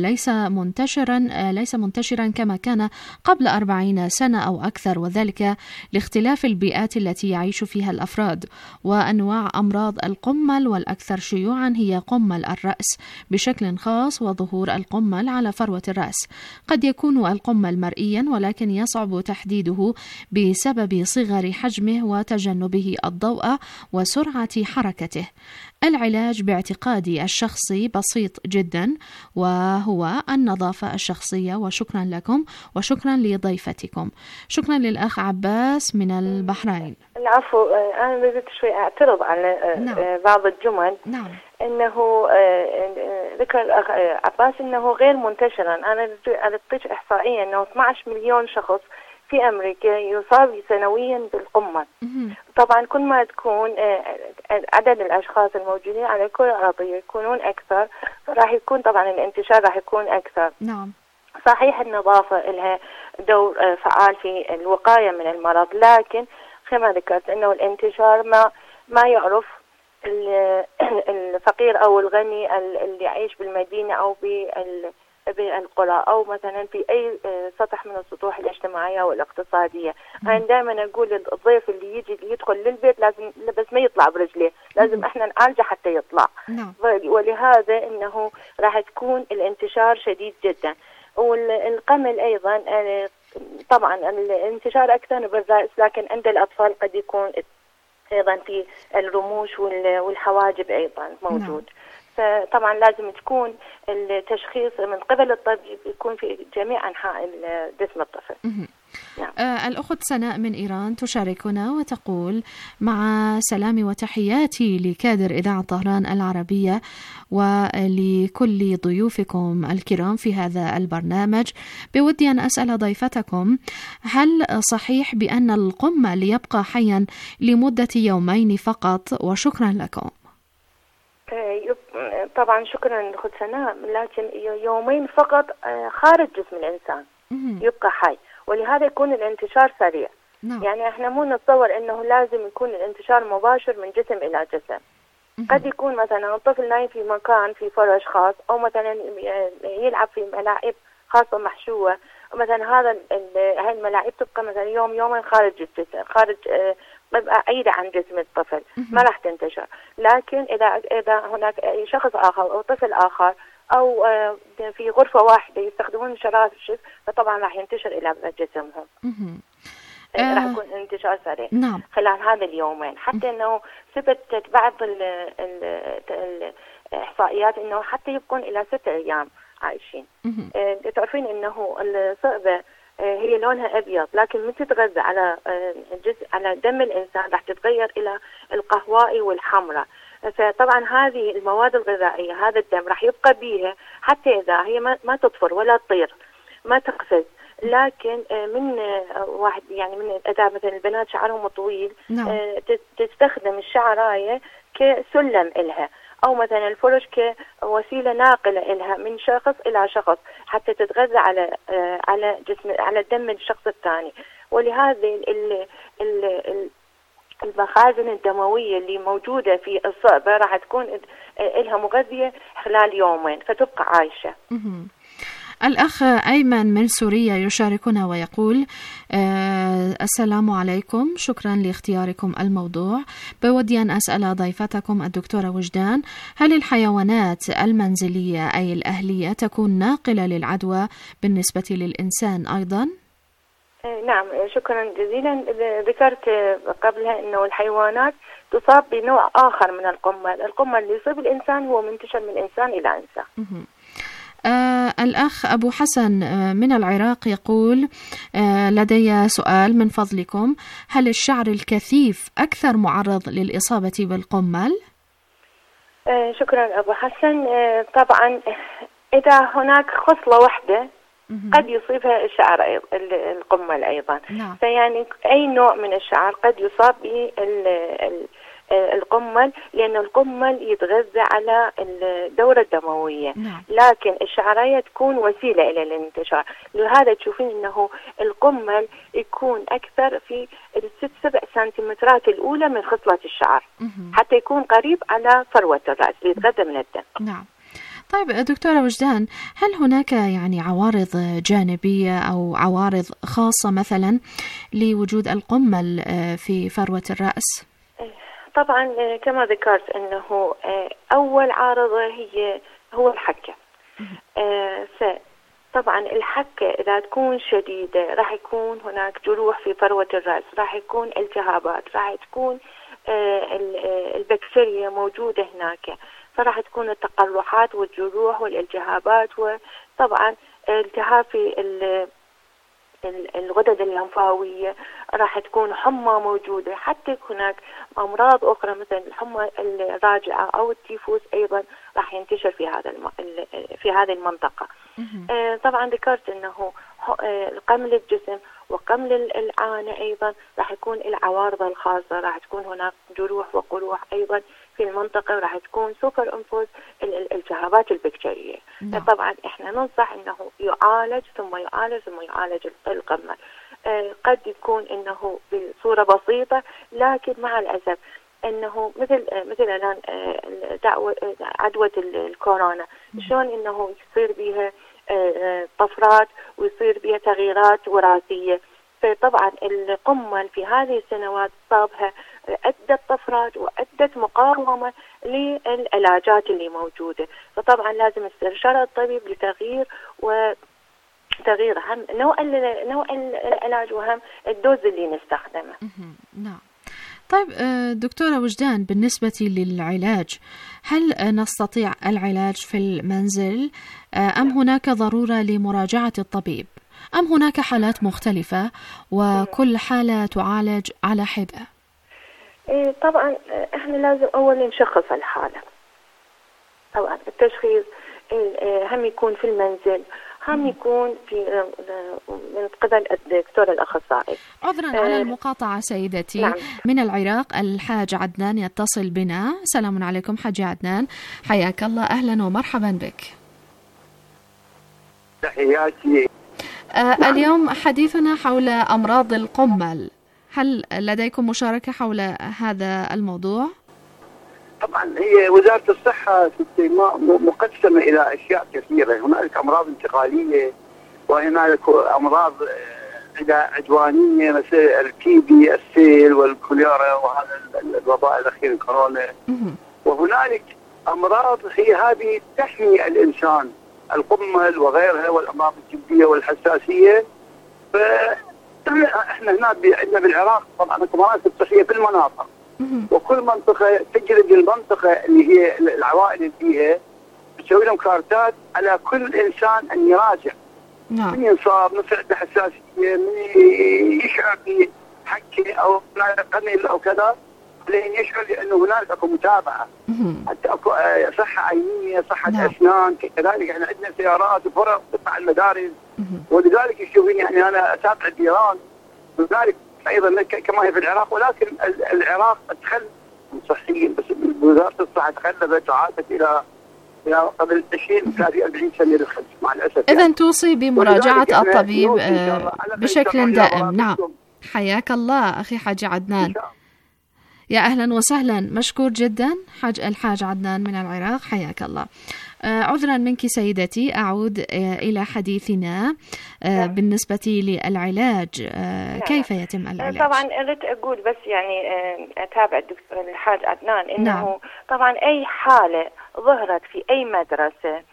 ليس منتشرا كما كان قبل 40 سنة أو أكثر، وذلك لاختلاف البيئات التي يعيش فيها الأفراد. وأنواع أمراض القمل والأكثر شيوعا هي قمل الرأس بشكل خاص، وظهور القمل على فروة الرأس. قد يكون القمل مرئيا ولكن يصعب تحديده بسبب صغر حجمه وتجنبه الضوء وسرعة حركته. العلاج باعتقادي الشخصي بسيط جدا، وهو النظافة الشخصية. وشكرا لكم وشكرا لضيفتكم. شكرا للأخ عباس من البحرين. العفو، أنا بديت شوي أعترض على بعض الجمل. نعم. إنه ذكر الأخ عباس إنه غير منتشرا. أنا أعطيك إحصائية إنه 12 مليون شخص في أمريكا يصاب سنويا بالقمل. طبعا كل ما تكون عدد الأشخاص الموجودين على الكرة الأرضية يكونون أكثر، راح يكون طبعا الانتشار راح يكون أكثر. نعم. صحيح النظافة لها دور فعال في الوقاية من المرض، لكن كما ذكرت إنه الانتشار ما يعرف الفقير أو الغني اللي يعيش بالمدينة أو بالقرى أو مثلا في أي سطح من السطوح الاجتماعية والاقتصادية. أنا دائما أقول للضيف اللي يجي يدخل للبيت لازم بس ما يطلع برجليه، لازم إحنا نعالجه حتى يطلع. ولهذا إنه راح تكون الانتشار شديد جدا. والقمل أيضا طبعا الانتشار أكثر بالرأس، لكن عند الأطفال قد يكون أيضا في الرموش والحواجب أيضا موجود. فطبعا لازم تكون التشخيص من قبل الطبيب يكون في جميع أنحاء جسم الطفل. الأخت سناء من إيران تشاركنا وتقول: مع سلامي وتحياتي لكادر إذاعة طهران العربية ولكل ضيوفكم الكرام في هذا البرنامج، بودي أن أسأل ضيفتكم: هل صحيح بأن القمل يبقى حيا لمدة يومين فقط؟ وشكرا لكم. طبعا شكرا لأخت سناء، لكن يومين فقط خارج جسم الإنسان يبقى حي، ولهذا يكون الانتشار سريع. يعني احنا مو نتصور انه لازم يكون الانتشار مباشر من جسم الى جسم. قد يكون مثلا الطفل نايم في مكان في فرش خاص، او مثلا يلعب في ملاعب خاصة محشوة، مثلا هاي الملاعب تبقى مثلا يومين خارج الجسم، خارج بعيدة عن جسم الطفل، ما راح تنتشر. لكن اذا هناك شخص اخر او طفل اخر أو في غرفة واحدة يستخدمون شراشف، فطبعا راح ينتشر إلى جسمهم. راح يكون انتشار سريع خلال هذا اليومين. حتى أنه ثبتت بعض الإحصائيات أنه حتى يبقون إلى 6 أيام عايشين. تعرفين أنه الصعبة هي لونها أبيض، لكن من تتغذى على دم الإنسان راح تتغير إلى القهوائي والحمراء. فطبعا هذه المواد الغذائية، هذا الدم راح يبقى بيها حتى إذا هي ما تطفر ولا تطير، ما تقفز. لكن من واحد يعني من إذا مثلا البنات شعرهم طويل تستخدم الشعراية كسلم إلها، أو مثلا الفرش كوسيلة ناقلة إلها من شخص إلى شخص حتى تتغذى على دم الشخص الثاني. ولهذا المخازن الدموية اللي موجودة في الصعبة راح تكون لها مغذية خلال يومين فتبقى عايشة. الأخ أيمن من سوريا يشاركنا ويقول: السلام عليكم، شكرا لاختياركم الموضوع. بودي أن أسأل ضيفتكم الدكتورة وجدان: هل الحيوانات المنزلية أي الأهلية تكون ناقلة للعدوى بالنسبة للإنسان أيضا؟ نعم، شكرا جزيلا. ذكرت قبلها أنه الحيوانات تصاب بنوع آخر من القمل اللي يصيب الإنسان هو منتشر من إنسان إلى إنسان. الأخ أبو حسن من العراق يقول: لدي سؤال من فضلكم، هل الشعر الكثيف أكثر معرض للإصابة بالقمل؟ شكرا أبو حسن. طبعا إذا هناك خصلة واحدة قد يصيبها الشعر القمل أيضا. فيعني أي نوع من الشعر قد يصاب بالقمل، لأن القمل يتغذى على الدورة الدموية. لكن الشعرية تكون وسيلة إلى الانتشار. لهذا تشوفين أنه القمل يكون أكثر في 6-7 سنتيمترات الأولى من خصلة الشعر، حتى يكون قريب على فروة الرأس اللي يتغذى من الدم. نعم. طيب دكتورة وجدان، هل هناك يعني عوارض جانبية أو عوارض خاصة مثلا لوجود القمل في فروة الرأس؟ طبعا كما ذكرت أنه أول عارضة هو الحكة. طبعا الحكة إذا تكون شديدة راح يكون هناك جروح في فروة الرأس، راح يكون التهابات، راح تكون البكتيريا موجودة هناك، فراح تكون التقرحات والجروح والالتهابات، وطبعا التهاب في الغدد اللمفاوية، راح تكون حمى موجودة. حتى هناك أمراض أخرى مثل الحمى الراجعة أو التيفوس أيضا راح ينتشر في هذه المنطقة. طبعا ذكرت أنه قمل الجسم وقمل العانة أيضا راح يكون العوارض الخاصة، راح تكون هناك جروح وقروح أيضا في المنطقة، وراح تكون سوبر امبوز الالتهابات البكتيرية. طبعا احنا ننصح انه يعالج ثم يعالج القمل. قد يكون انه بصورة بسيطة، لكن مع الأسف انه مثل الان عدوى الكورونا، شلون انه يصير بها طفرات ويصير بها تغييرات وراثية. فطبعا القمل في هذه السنوات صابها عدة طفرات وعدة مقاومة للعلاجات اللي موجودة، فطبعا لازم استشارة الطبيب لتغيير هم نوع العلاج وهم الدوز اللي نستخدمه. نعم. طيب دكتورة وجدان، بالنسبة للعلاج، هل نستطيع العلاج في المنزل أم هناك ضرورة لمراجعة الطبيب؟ أم هناك حالات مختلفة وكل حالة تعالج على حدة؟ طبعا احنا لازم أولا نشخص الحالة. طبعا التشخيص هم يكون في المنزل، هم يكون في من قبل الدكتور الأخصائي. عذرا على المقاطعة سيدتي. نعم. من العراق الحاج عدنان يتصل بنا. سلام عليكم حاج عدنان، حياك الله، أهلا ومرحبا بك. تحياتي. اليوم حديثنا حول أمراض القمل، هل لديكم مشاركة حول هذا الموضوع؟ طبعا هي وزارة الصحة مقسمة إلى أشياء كثيرة. هنالك أمراض انتقالية، وهنالك أمراض عدوانية مثل التي بي، السيل والكوليرا، وهذا الوباء الأخير كورونا. وهنالك أمراض هي هذه تحمي الإنسان، القمل وغيرها والأمراض الجلدية والحساسية. فإحنا هنا عندنا بالعراق طبعا مراكز صحية في المناطق، وكل منطقة تجرد المنطقة اللي هي العوائل اللي فيها، تسوي لهم كارتات على كل إنسان أن يراجع. نعم. من ينصاب، من عنده حساسية، من يشعر بحكي أو قنل أو كذا، لين يشعر لأنه هناك أكو متابعة، حتى أكو صحة عينية، صحة أسنان. كذلك احنا عندنا سيارات وفرق تطلع المدارس، ولذلك يشوفين يعني أنا أتابع الجيران. لذلك ايضا كما هي في العراق، ولكن العراق تخلف صحيا، بس وزاره الصحه تخلفت وعادت الى قبل 20-30-40 سنه للخلف مع الاسف. اذا يعني توصي بمراجعه الطبيب بشكل دائم. نعم، حياك الله اخي حاج عدنان، يا اهلا وسهلا، مشكور جدا الحاج عدنان من العراق، حياك الله. عذرا منك سيدتي، أعود إلى حديثنا بالنسبة للعلاج. كيف يتم العلاج؟ طبعا أردت أقول بس يعني أتابع الدكتور الحاج عدنان إنه طبعا أي حالة ظهرت في أي مدرسة،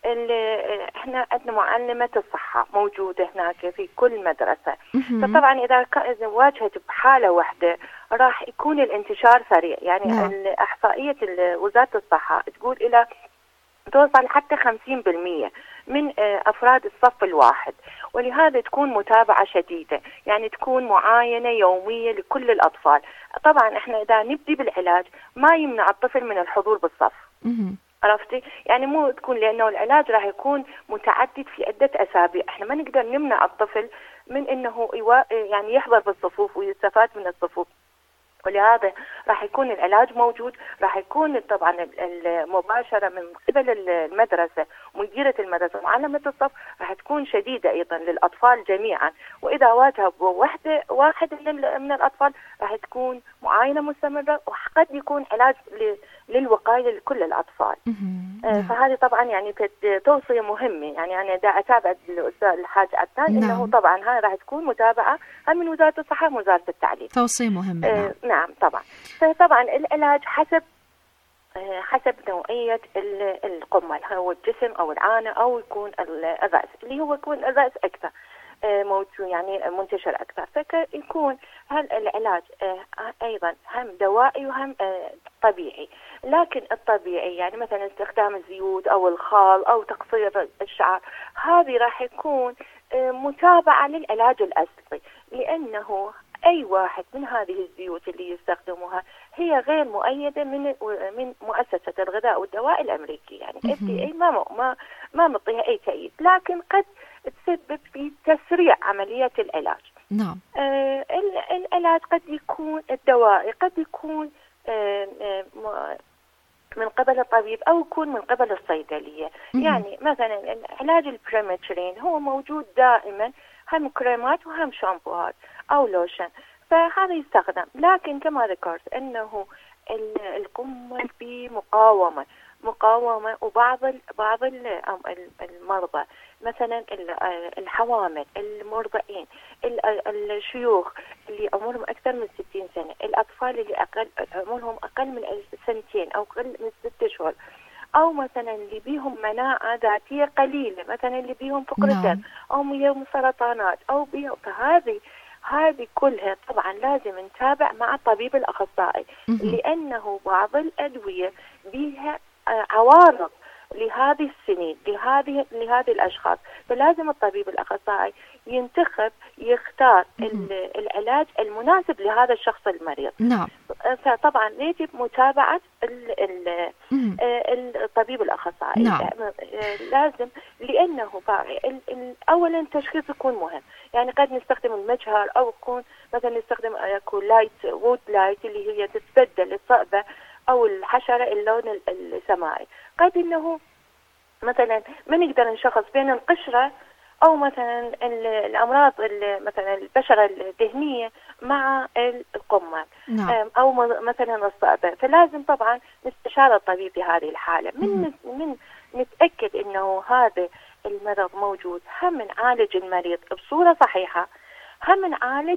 احنا عندنا معلمة الصحة موجودة هناك في كل مدرسة. فطبعا إذا واجهت بحالة واحدة راح يكون الانتشار سريع. يعني الإحصائية وزارة الصحة تقول إلى توصل حتى 50% من أفراد الصف الواحد، ولهذا تكون متابعة شديدة، يعني تكون معاينة يومية لكل الأطفال. طبعا احنا إذا نبدي بالعلاج ما يمنع الطفل من الحضور بالصف. عرفتي؟ يعني مو تكون، لأنه العلاج راح يكون متعدد في عدة أسابيع. احنا ما نقدر نمنع الطفل من إنه يعني يحضر بالصفوف ويستفاد من الصفوف، ولهذا راح يكون العلاج موجود. راح يكون طبعا المباشرة من قبل المدرسة، مديرة المدرسة، معلمة الصف، راح تكون شديدة أيضا للأطفال جميعا. وإذا واجه واحد من الأطفال راح تكون معاينة مستمرة، وقد يكون علاج للوقاية لكل الأطفال. فهذه طبعا يعني توصية مهمة. يعني أنا دا أتابع الأستاذ الحاج عدنان إنه طبعا هاي راح تكون متابعة من وزارة الصحة ووزارة التعليم. توصية مهمة. نعم طبعا. فطبعا العلاج حسب نوعية القمل، هو الجسم أو العانة أو يكون الرأس، اللي هو يكون الرأس أكثر موجود يعني منتشر أكثر. فيكون العلاج أيضا هم دوائي وهم طبيعي. لكن الطبيعي يعني مثلا استخدام الزيوت أو الخال أو تقصير الشعر، هذه راح يكون متابعة للعلاج الأصلي، لأنه أي واحد من هذه الزيوت اللي يستخدموها هي غير مؤيدة من مؤسسة الغذاء والدواء الأمريكي، يعني FDA ما مطيها أي تأييد، لكن قد تسبب في تسريع عملية العلاج. نعم. العلاج قد يكون الدوائي، قد يكون من قبل الطبيب أو يكون من قبل الصيدلية. يعني مثلا علاج البريمترين هو موجود دائما، هم كريمات وهم شامبوهات أو لوشن، فهذا يستخدم. لكن كما ذكرت أنه القمل في مقاومة، وبعض المرضى مثلا الحوامل، المرضعين، الشيوخ اللي عمرهم أكثر من 60 سنة، الأطفال اللي عمرهم أقل من 2 سنين أو أقل من 6 أشهر، أو مثلا اللي بيهم مناعة ذاتية قليلة، مثلا اللي بيهم فقر الدم أو بيهم سرطانات أو بيهم، هذه كلها طبعا لازم نتابع مع الطبيب الأخصائي، لأنه بعض الأدوية بها عوارض لهذه السنين لهذه الأشخاص. فلازم الطبيب الأخصائي يختار العلاج المناسب لهذا الشخص المريض. نعم. فطبعا يجب متابعة الطبيب الأخصائي. نعم. لازم، لأنه أولا التشخيص يكون مهم. يعني قد نستخدم المجهر، أو يكون مثلا نستخدم لايت وود لايت اللي هي تتبدل الصعبة أو الحشرة اللون السماعي. قد إنه مثلا ما نقدر نشخص بين القشرة أو مثلا الأمراض مثلا البشرة الدهنية مع القمل. نعم. أو مثلا الصعبة. فلازم طبعا نستشار الطبيب في هذه الحالة. من نتأكد إنه هذا المرض موجود، هم نعالج المريض بصورة صحيحة، هم نعالج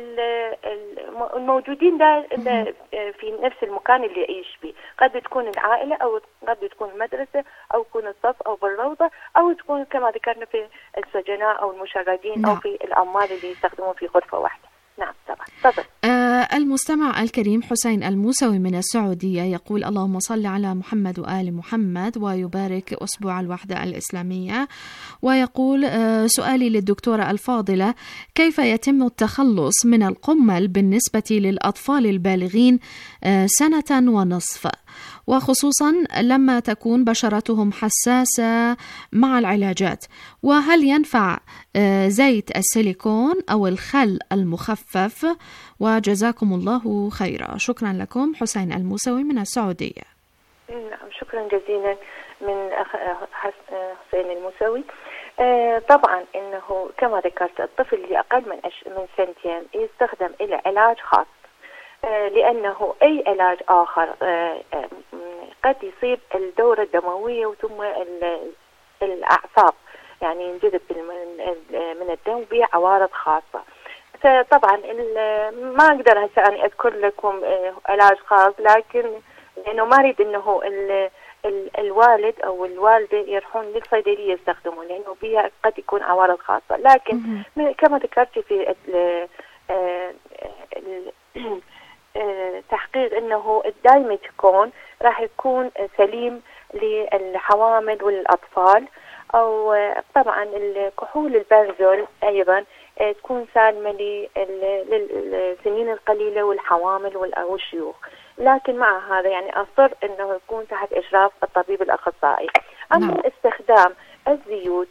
الموجودين في نفس المكان اللي يعيش فيه. قد تكون العائلة، أو قد تكون المدرسة، أو تكون الصف، أو بالروضة، أو تكون كما ذكرنا في السجناء أو المشردين. نعم. أو في الأموال اللي يستخدمون في غرفة واحدة. نعم طبعا. تفضل. المستمع الكريم حسين الموسوي من السعودية يقول: اللهم صل على محمد وآل محمد ويبارك أسبوع الوحدة الإسلامية. ويقول: سؤالي للدكتورة الفاضلة، كيف يتم التخلص من القمل بالنسبة للأطفال البالغين 1.5 سنة، وخصوصا لما تكون بشرتهم حساسة مع العلاجات؟ وهل ينفع زيت السيليكون أو الخل المخفف؟ وجزاكم الله خيرا. شكرا لكم. حسين الموسوي من السعودية. نعم، شكرا جزيلا من حسين الموسوي. طبعا إنه كما ذكرت الطفل اللي أقل من 2 سنة يستخدم إلى علاج خاص، لأنه أي علاج آخر قد يصيب الدورة الدموية وثم الأعصاب، يعني ينجذب من الدم بعوارض خاصة. فطبعا ما أقدر هسه أنا أذكر لكم علاج خاص، لكن لأنه ما أريد إنه الوالد أو الوالدة يروحون للصيدلية يستخدمون، لأنه بها قد يكون عوارض خاصة. لكن كما ذكرت في تحقيق انه الدايميتيكون راح يكون سليم للحوامل والأطفال. أو طبعا الكحول البنزول أيضا تكون سالمة للسنين القليلة والحوامل والشيوخ. لكن مع هذا يعني أصر أنه يكون تحت إشراف الطبيب الأخصائي. أما استخدام الزيوت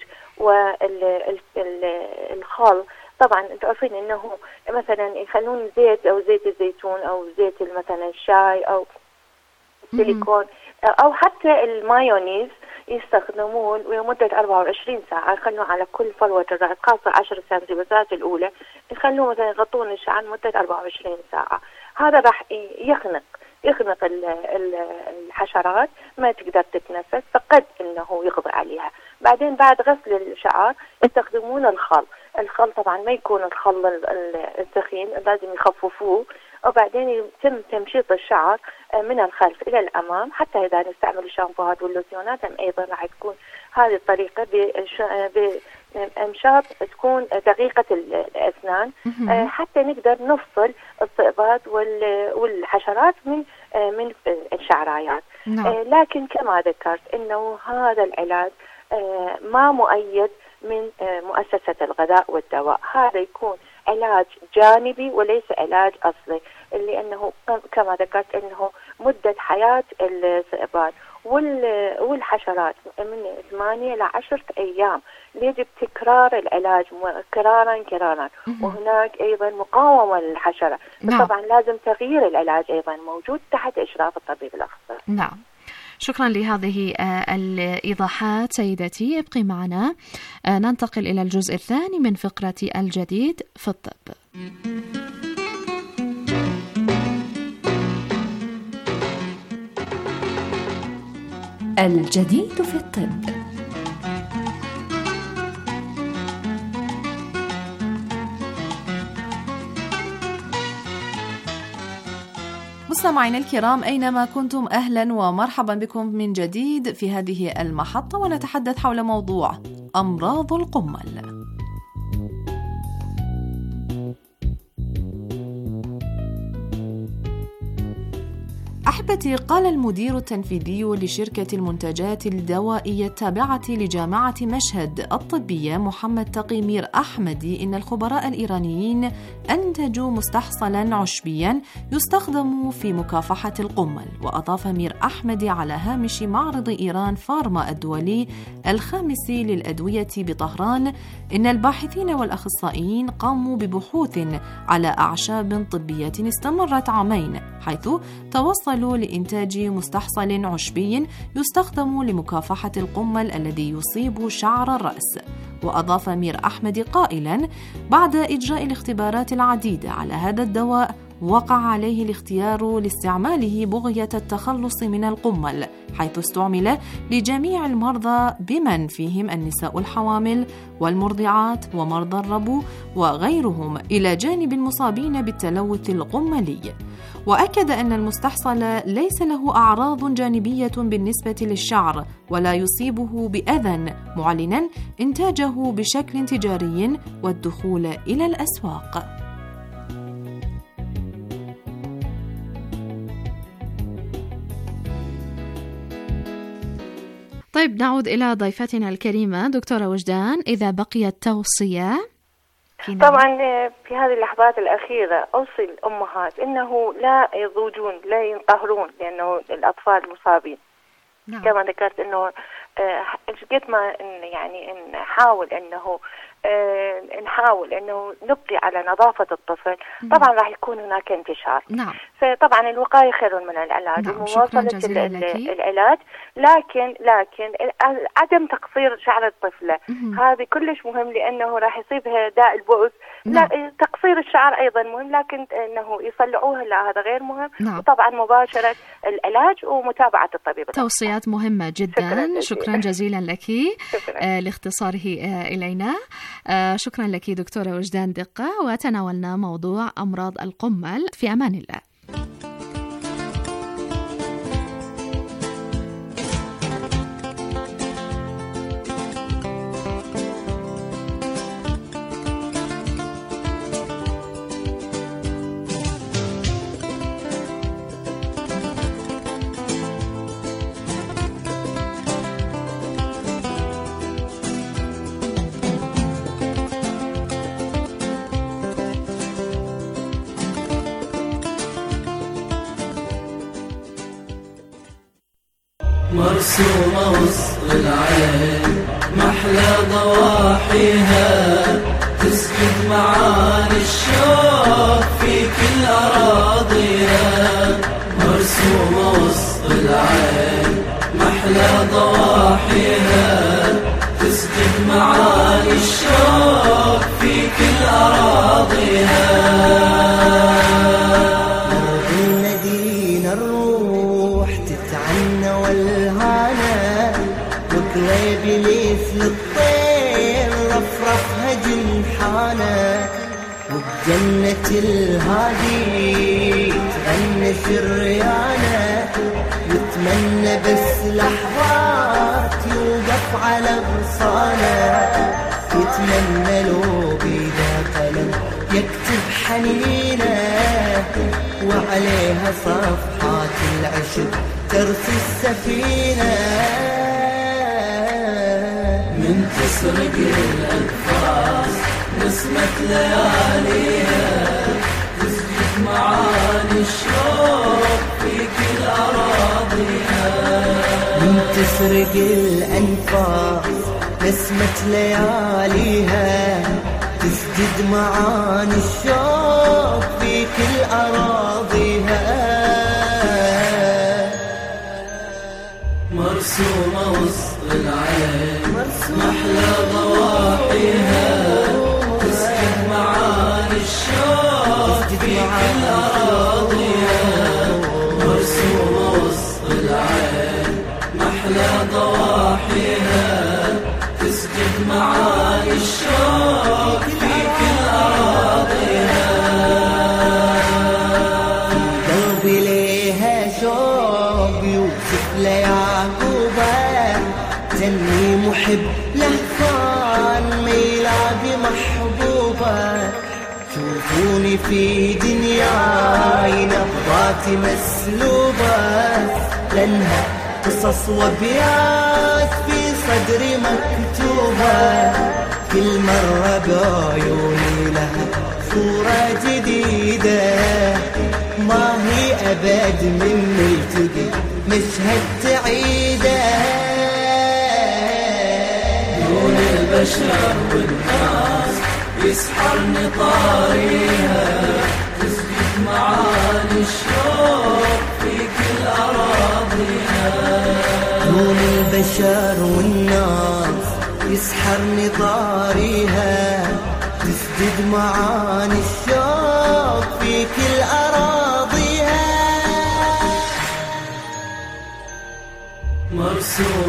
والخل، طبعا تعرفين انه مثلا يخلون زيت او زيت الزيتون او زيت مثلا الشاي او السيليكون او حتى المايونيز يستخدمون لمدة 24 ساعة، يخلون على كل فروة الرأس، خاصة 10 سنتيمترات الأولى يخلون مثلا يغطون الشعر مدة 24 ساعة. هذا راح يخنق الحشرات، ما تقدر تتنفس، فقد انه يقضي عليها. بعدين بعد غسل الشعر يستخدمون الخل طبعا ما يكون الخل الثخين، لازم يخففوه، وبعدين يتم تمشيط الشعر من الخلف إلى الأمام. حتى إذا نستعمل الشامبوهات واللوسيونات أيضا راح تكون هذه الطريقة بإمشاط تكون دقيقة الأسنان، حتى نقدر نفصل الصعبات والحشرات من الشعرايات. لكن كما ذكرت إنه هذا العلاج ما مؤيد من مؤسسة الغذاء والدواء، هذا يكون علاج جانبي وليس علاج أصلي، لأنه كما ذكرت أنه مدة حياة الصعبات والحشرات من 8 إلى 10 أيام، يجب تكرار العلاج كرارا وهناك أيضا مقاومة للحشرة. طبعا لازم تغيير العلاج أيضا موجود تحت إشراف الطبيب الأخصائي. نعم، شكرا لهذه الإيضاحات سيدتي. ابقي معنا، ننتقل إلى الجزء الثاني من فقرة الجديد في الطب. الجديد في الطب. مستمعينا الكرام أينما كنتم، أهلا ومرحبا بكم من جديد في هذه المحطة، ونتحدث حول موضوع أمراض القمل. أحبتي بالمناسبة قال المدير التنفيذي لشركة المنتجات الدوائية التابعة لجامعة مشهد الطبية محمد تقي مير أحمدي إن الخبراء الإيرانيين أنتجوا مستحصلا عشبيا يستخدم في مكافحة القمل. وأضاف مير أحمدي على هامش معرض إيران فارما الدولي الخامس للأدوية بطهران إن الباحثين والأخصائيين قاموا ببحوث على أعشاب طبية استمرت عامين، حيث توصلوا لإنتاج مستحصل عشبي يستخدم لمكافحة القمل الذي يصيب شعر الرأس. وأضاف مير أحمد قائلا: بعد إجراء الاختبارات العديدة على هذا الدواء وقع عليه الاختيار لاستعماله بغية التخلص من القمل، حيث استعمل لجميع المرضى بمن فيهم النساء الحوامل والمرضعات ومرضى الربو وغيرهم، إلى جانب المصابين بالتلوث القملي. وأكد أن المستحصل ليس له أعراض جانبية بالنسبة للشعر ولا يصيبه بأذى، معلنا إنتاجه بشكل تجاري والدخول إلى الأسواق. طيب، نعود إلى ضيفتنا الكريمة دكتورة وجدان. إذا بقيت توصية طبعا في هذه اللحظات الأخيرة أوصي الأمهات إنه لا يضوجون لا ينقهرون، لأنه الأطفال مصابين. نعم. كما ذكرت إنه قد ما يعني نحاول انه نبقي على نظافة الطفل. طبعا راح يكون هناك انتشار. نعم. فطبعا الوقاية خير من العلاج. نعم. ومواصلة العلاج، لكن عدم تقصير شعر الطفلة هذه كلش مهم، لانه راح يصيبها داء البؤس. نعم. لا، تقصير الشعر ايضا مهم، لكن انه يصلعوها لا، هذا غير مهم. نعم. وطبعا مباشرة العلاج ومتابعة الطبيب. توصيات مهمة جدا. شكرا جزيلا لك لاختصاره إلينا. شكرا لك دكتورة وجدان دقة، وتناولنا موضوع أمراض القمل. في أمان الله. مرسومة وسط العين محلى ضواحيها، تسكت معاني الشوق في كل أراضيها. مرسومة وسط العين محلى ضواحيها، تسكت معاني الشوق في كل أراضيها. للطير رفرفها جنحانه، وبجنة الهادي تغني شريانه، يتمنى بس لحظات يوقف على غصانه، يتمنى لو بيده قلم يكتب حنينه، وعليها صفحات العشق ترسي السفينه. من تسرق الأنفاس نسمة لياليها، تسقط معاني الشوق في كل أراضيها. من تسرق الأنفاس نسمة لياليها، تسجد معاني الشوق في كل أراضيها. مرسومة وسط العين محلى ضواحيها، تسكت معاني الشوق في كل أراضيها. مرسومة وسط العين محلى ضواحيها، تسكت معاني الشوق في كل أراضيها. قلبي ليها شوق يوسف ليعقوبة، تني محب لهفان ميلادي محبوبة. شوفوني في دنياي نبض خطاتي مسلوبة لأنها قصص وابيات في صدري مكتوبة، كل مرة بعيوني لها صورة جديدة، ما هي أبد من نلتقي مشهد تعيده. دون البشر والناس يسحرني طاريها، تسقط معاني الشوق في كل أراضيها. دون البشر والناس يسحرني طاريها، تسجد معاني الشوق في كل أراضيها. مرسوم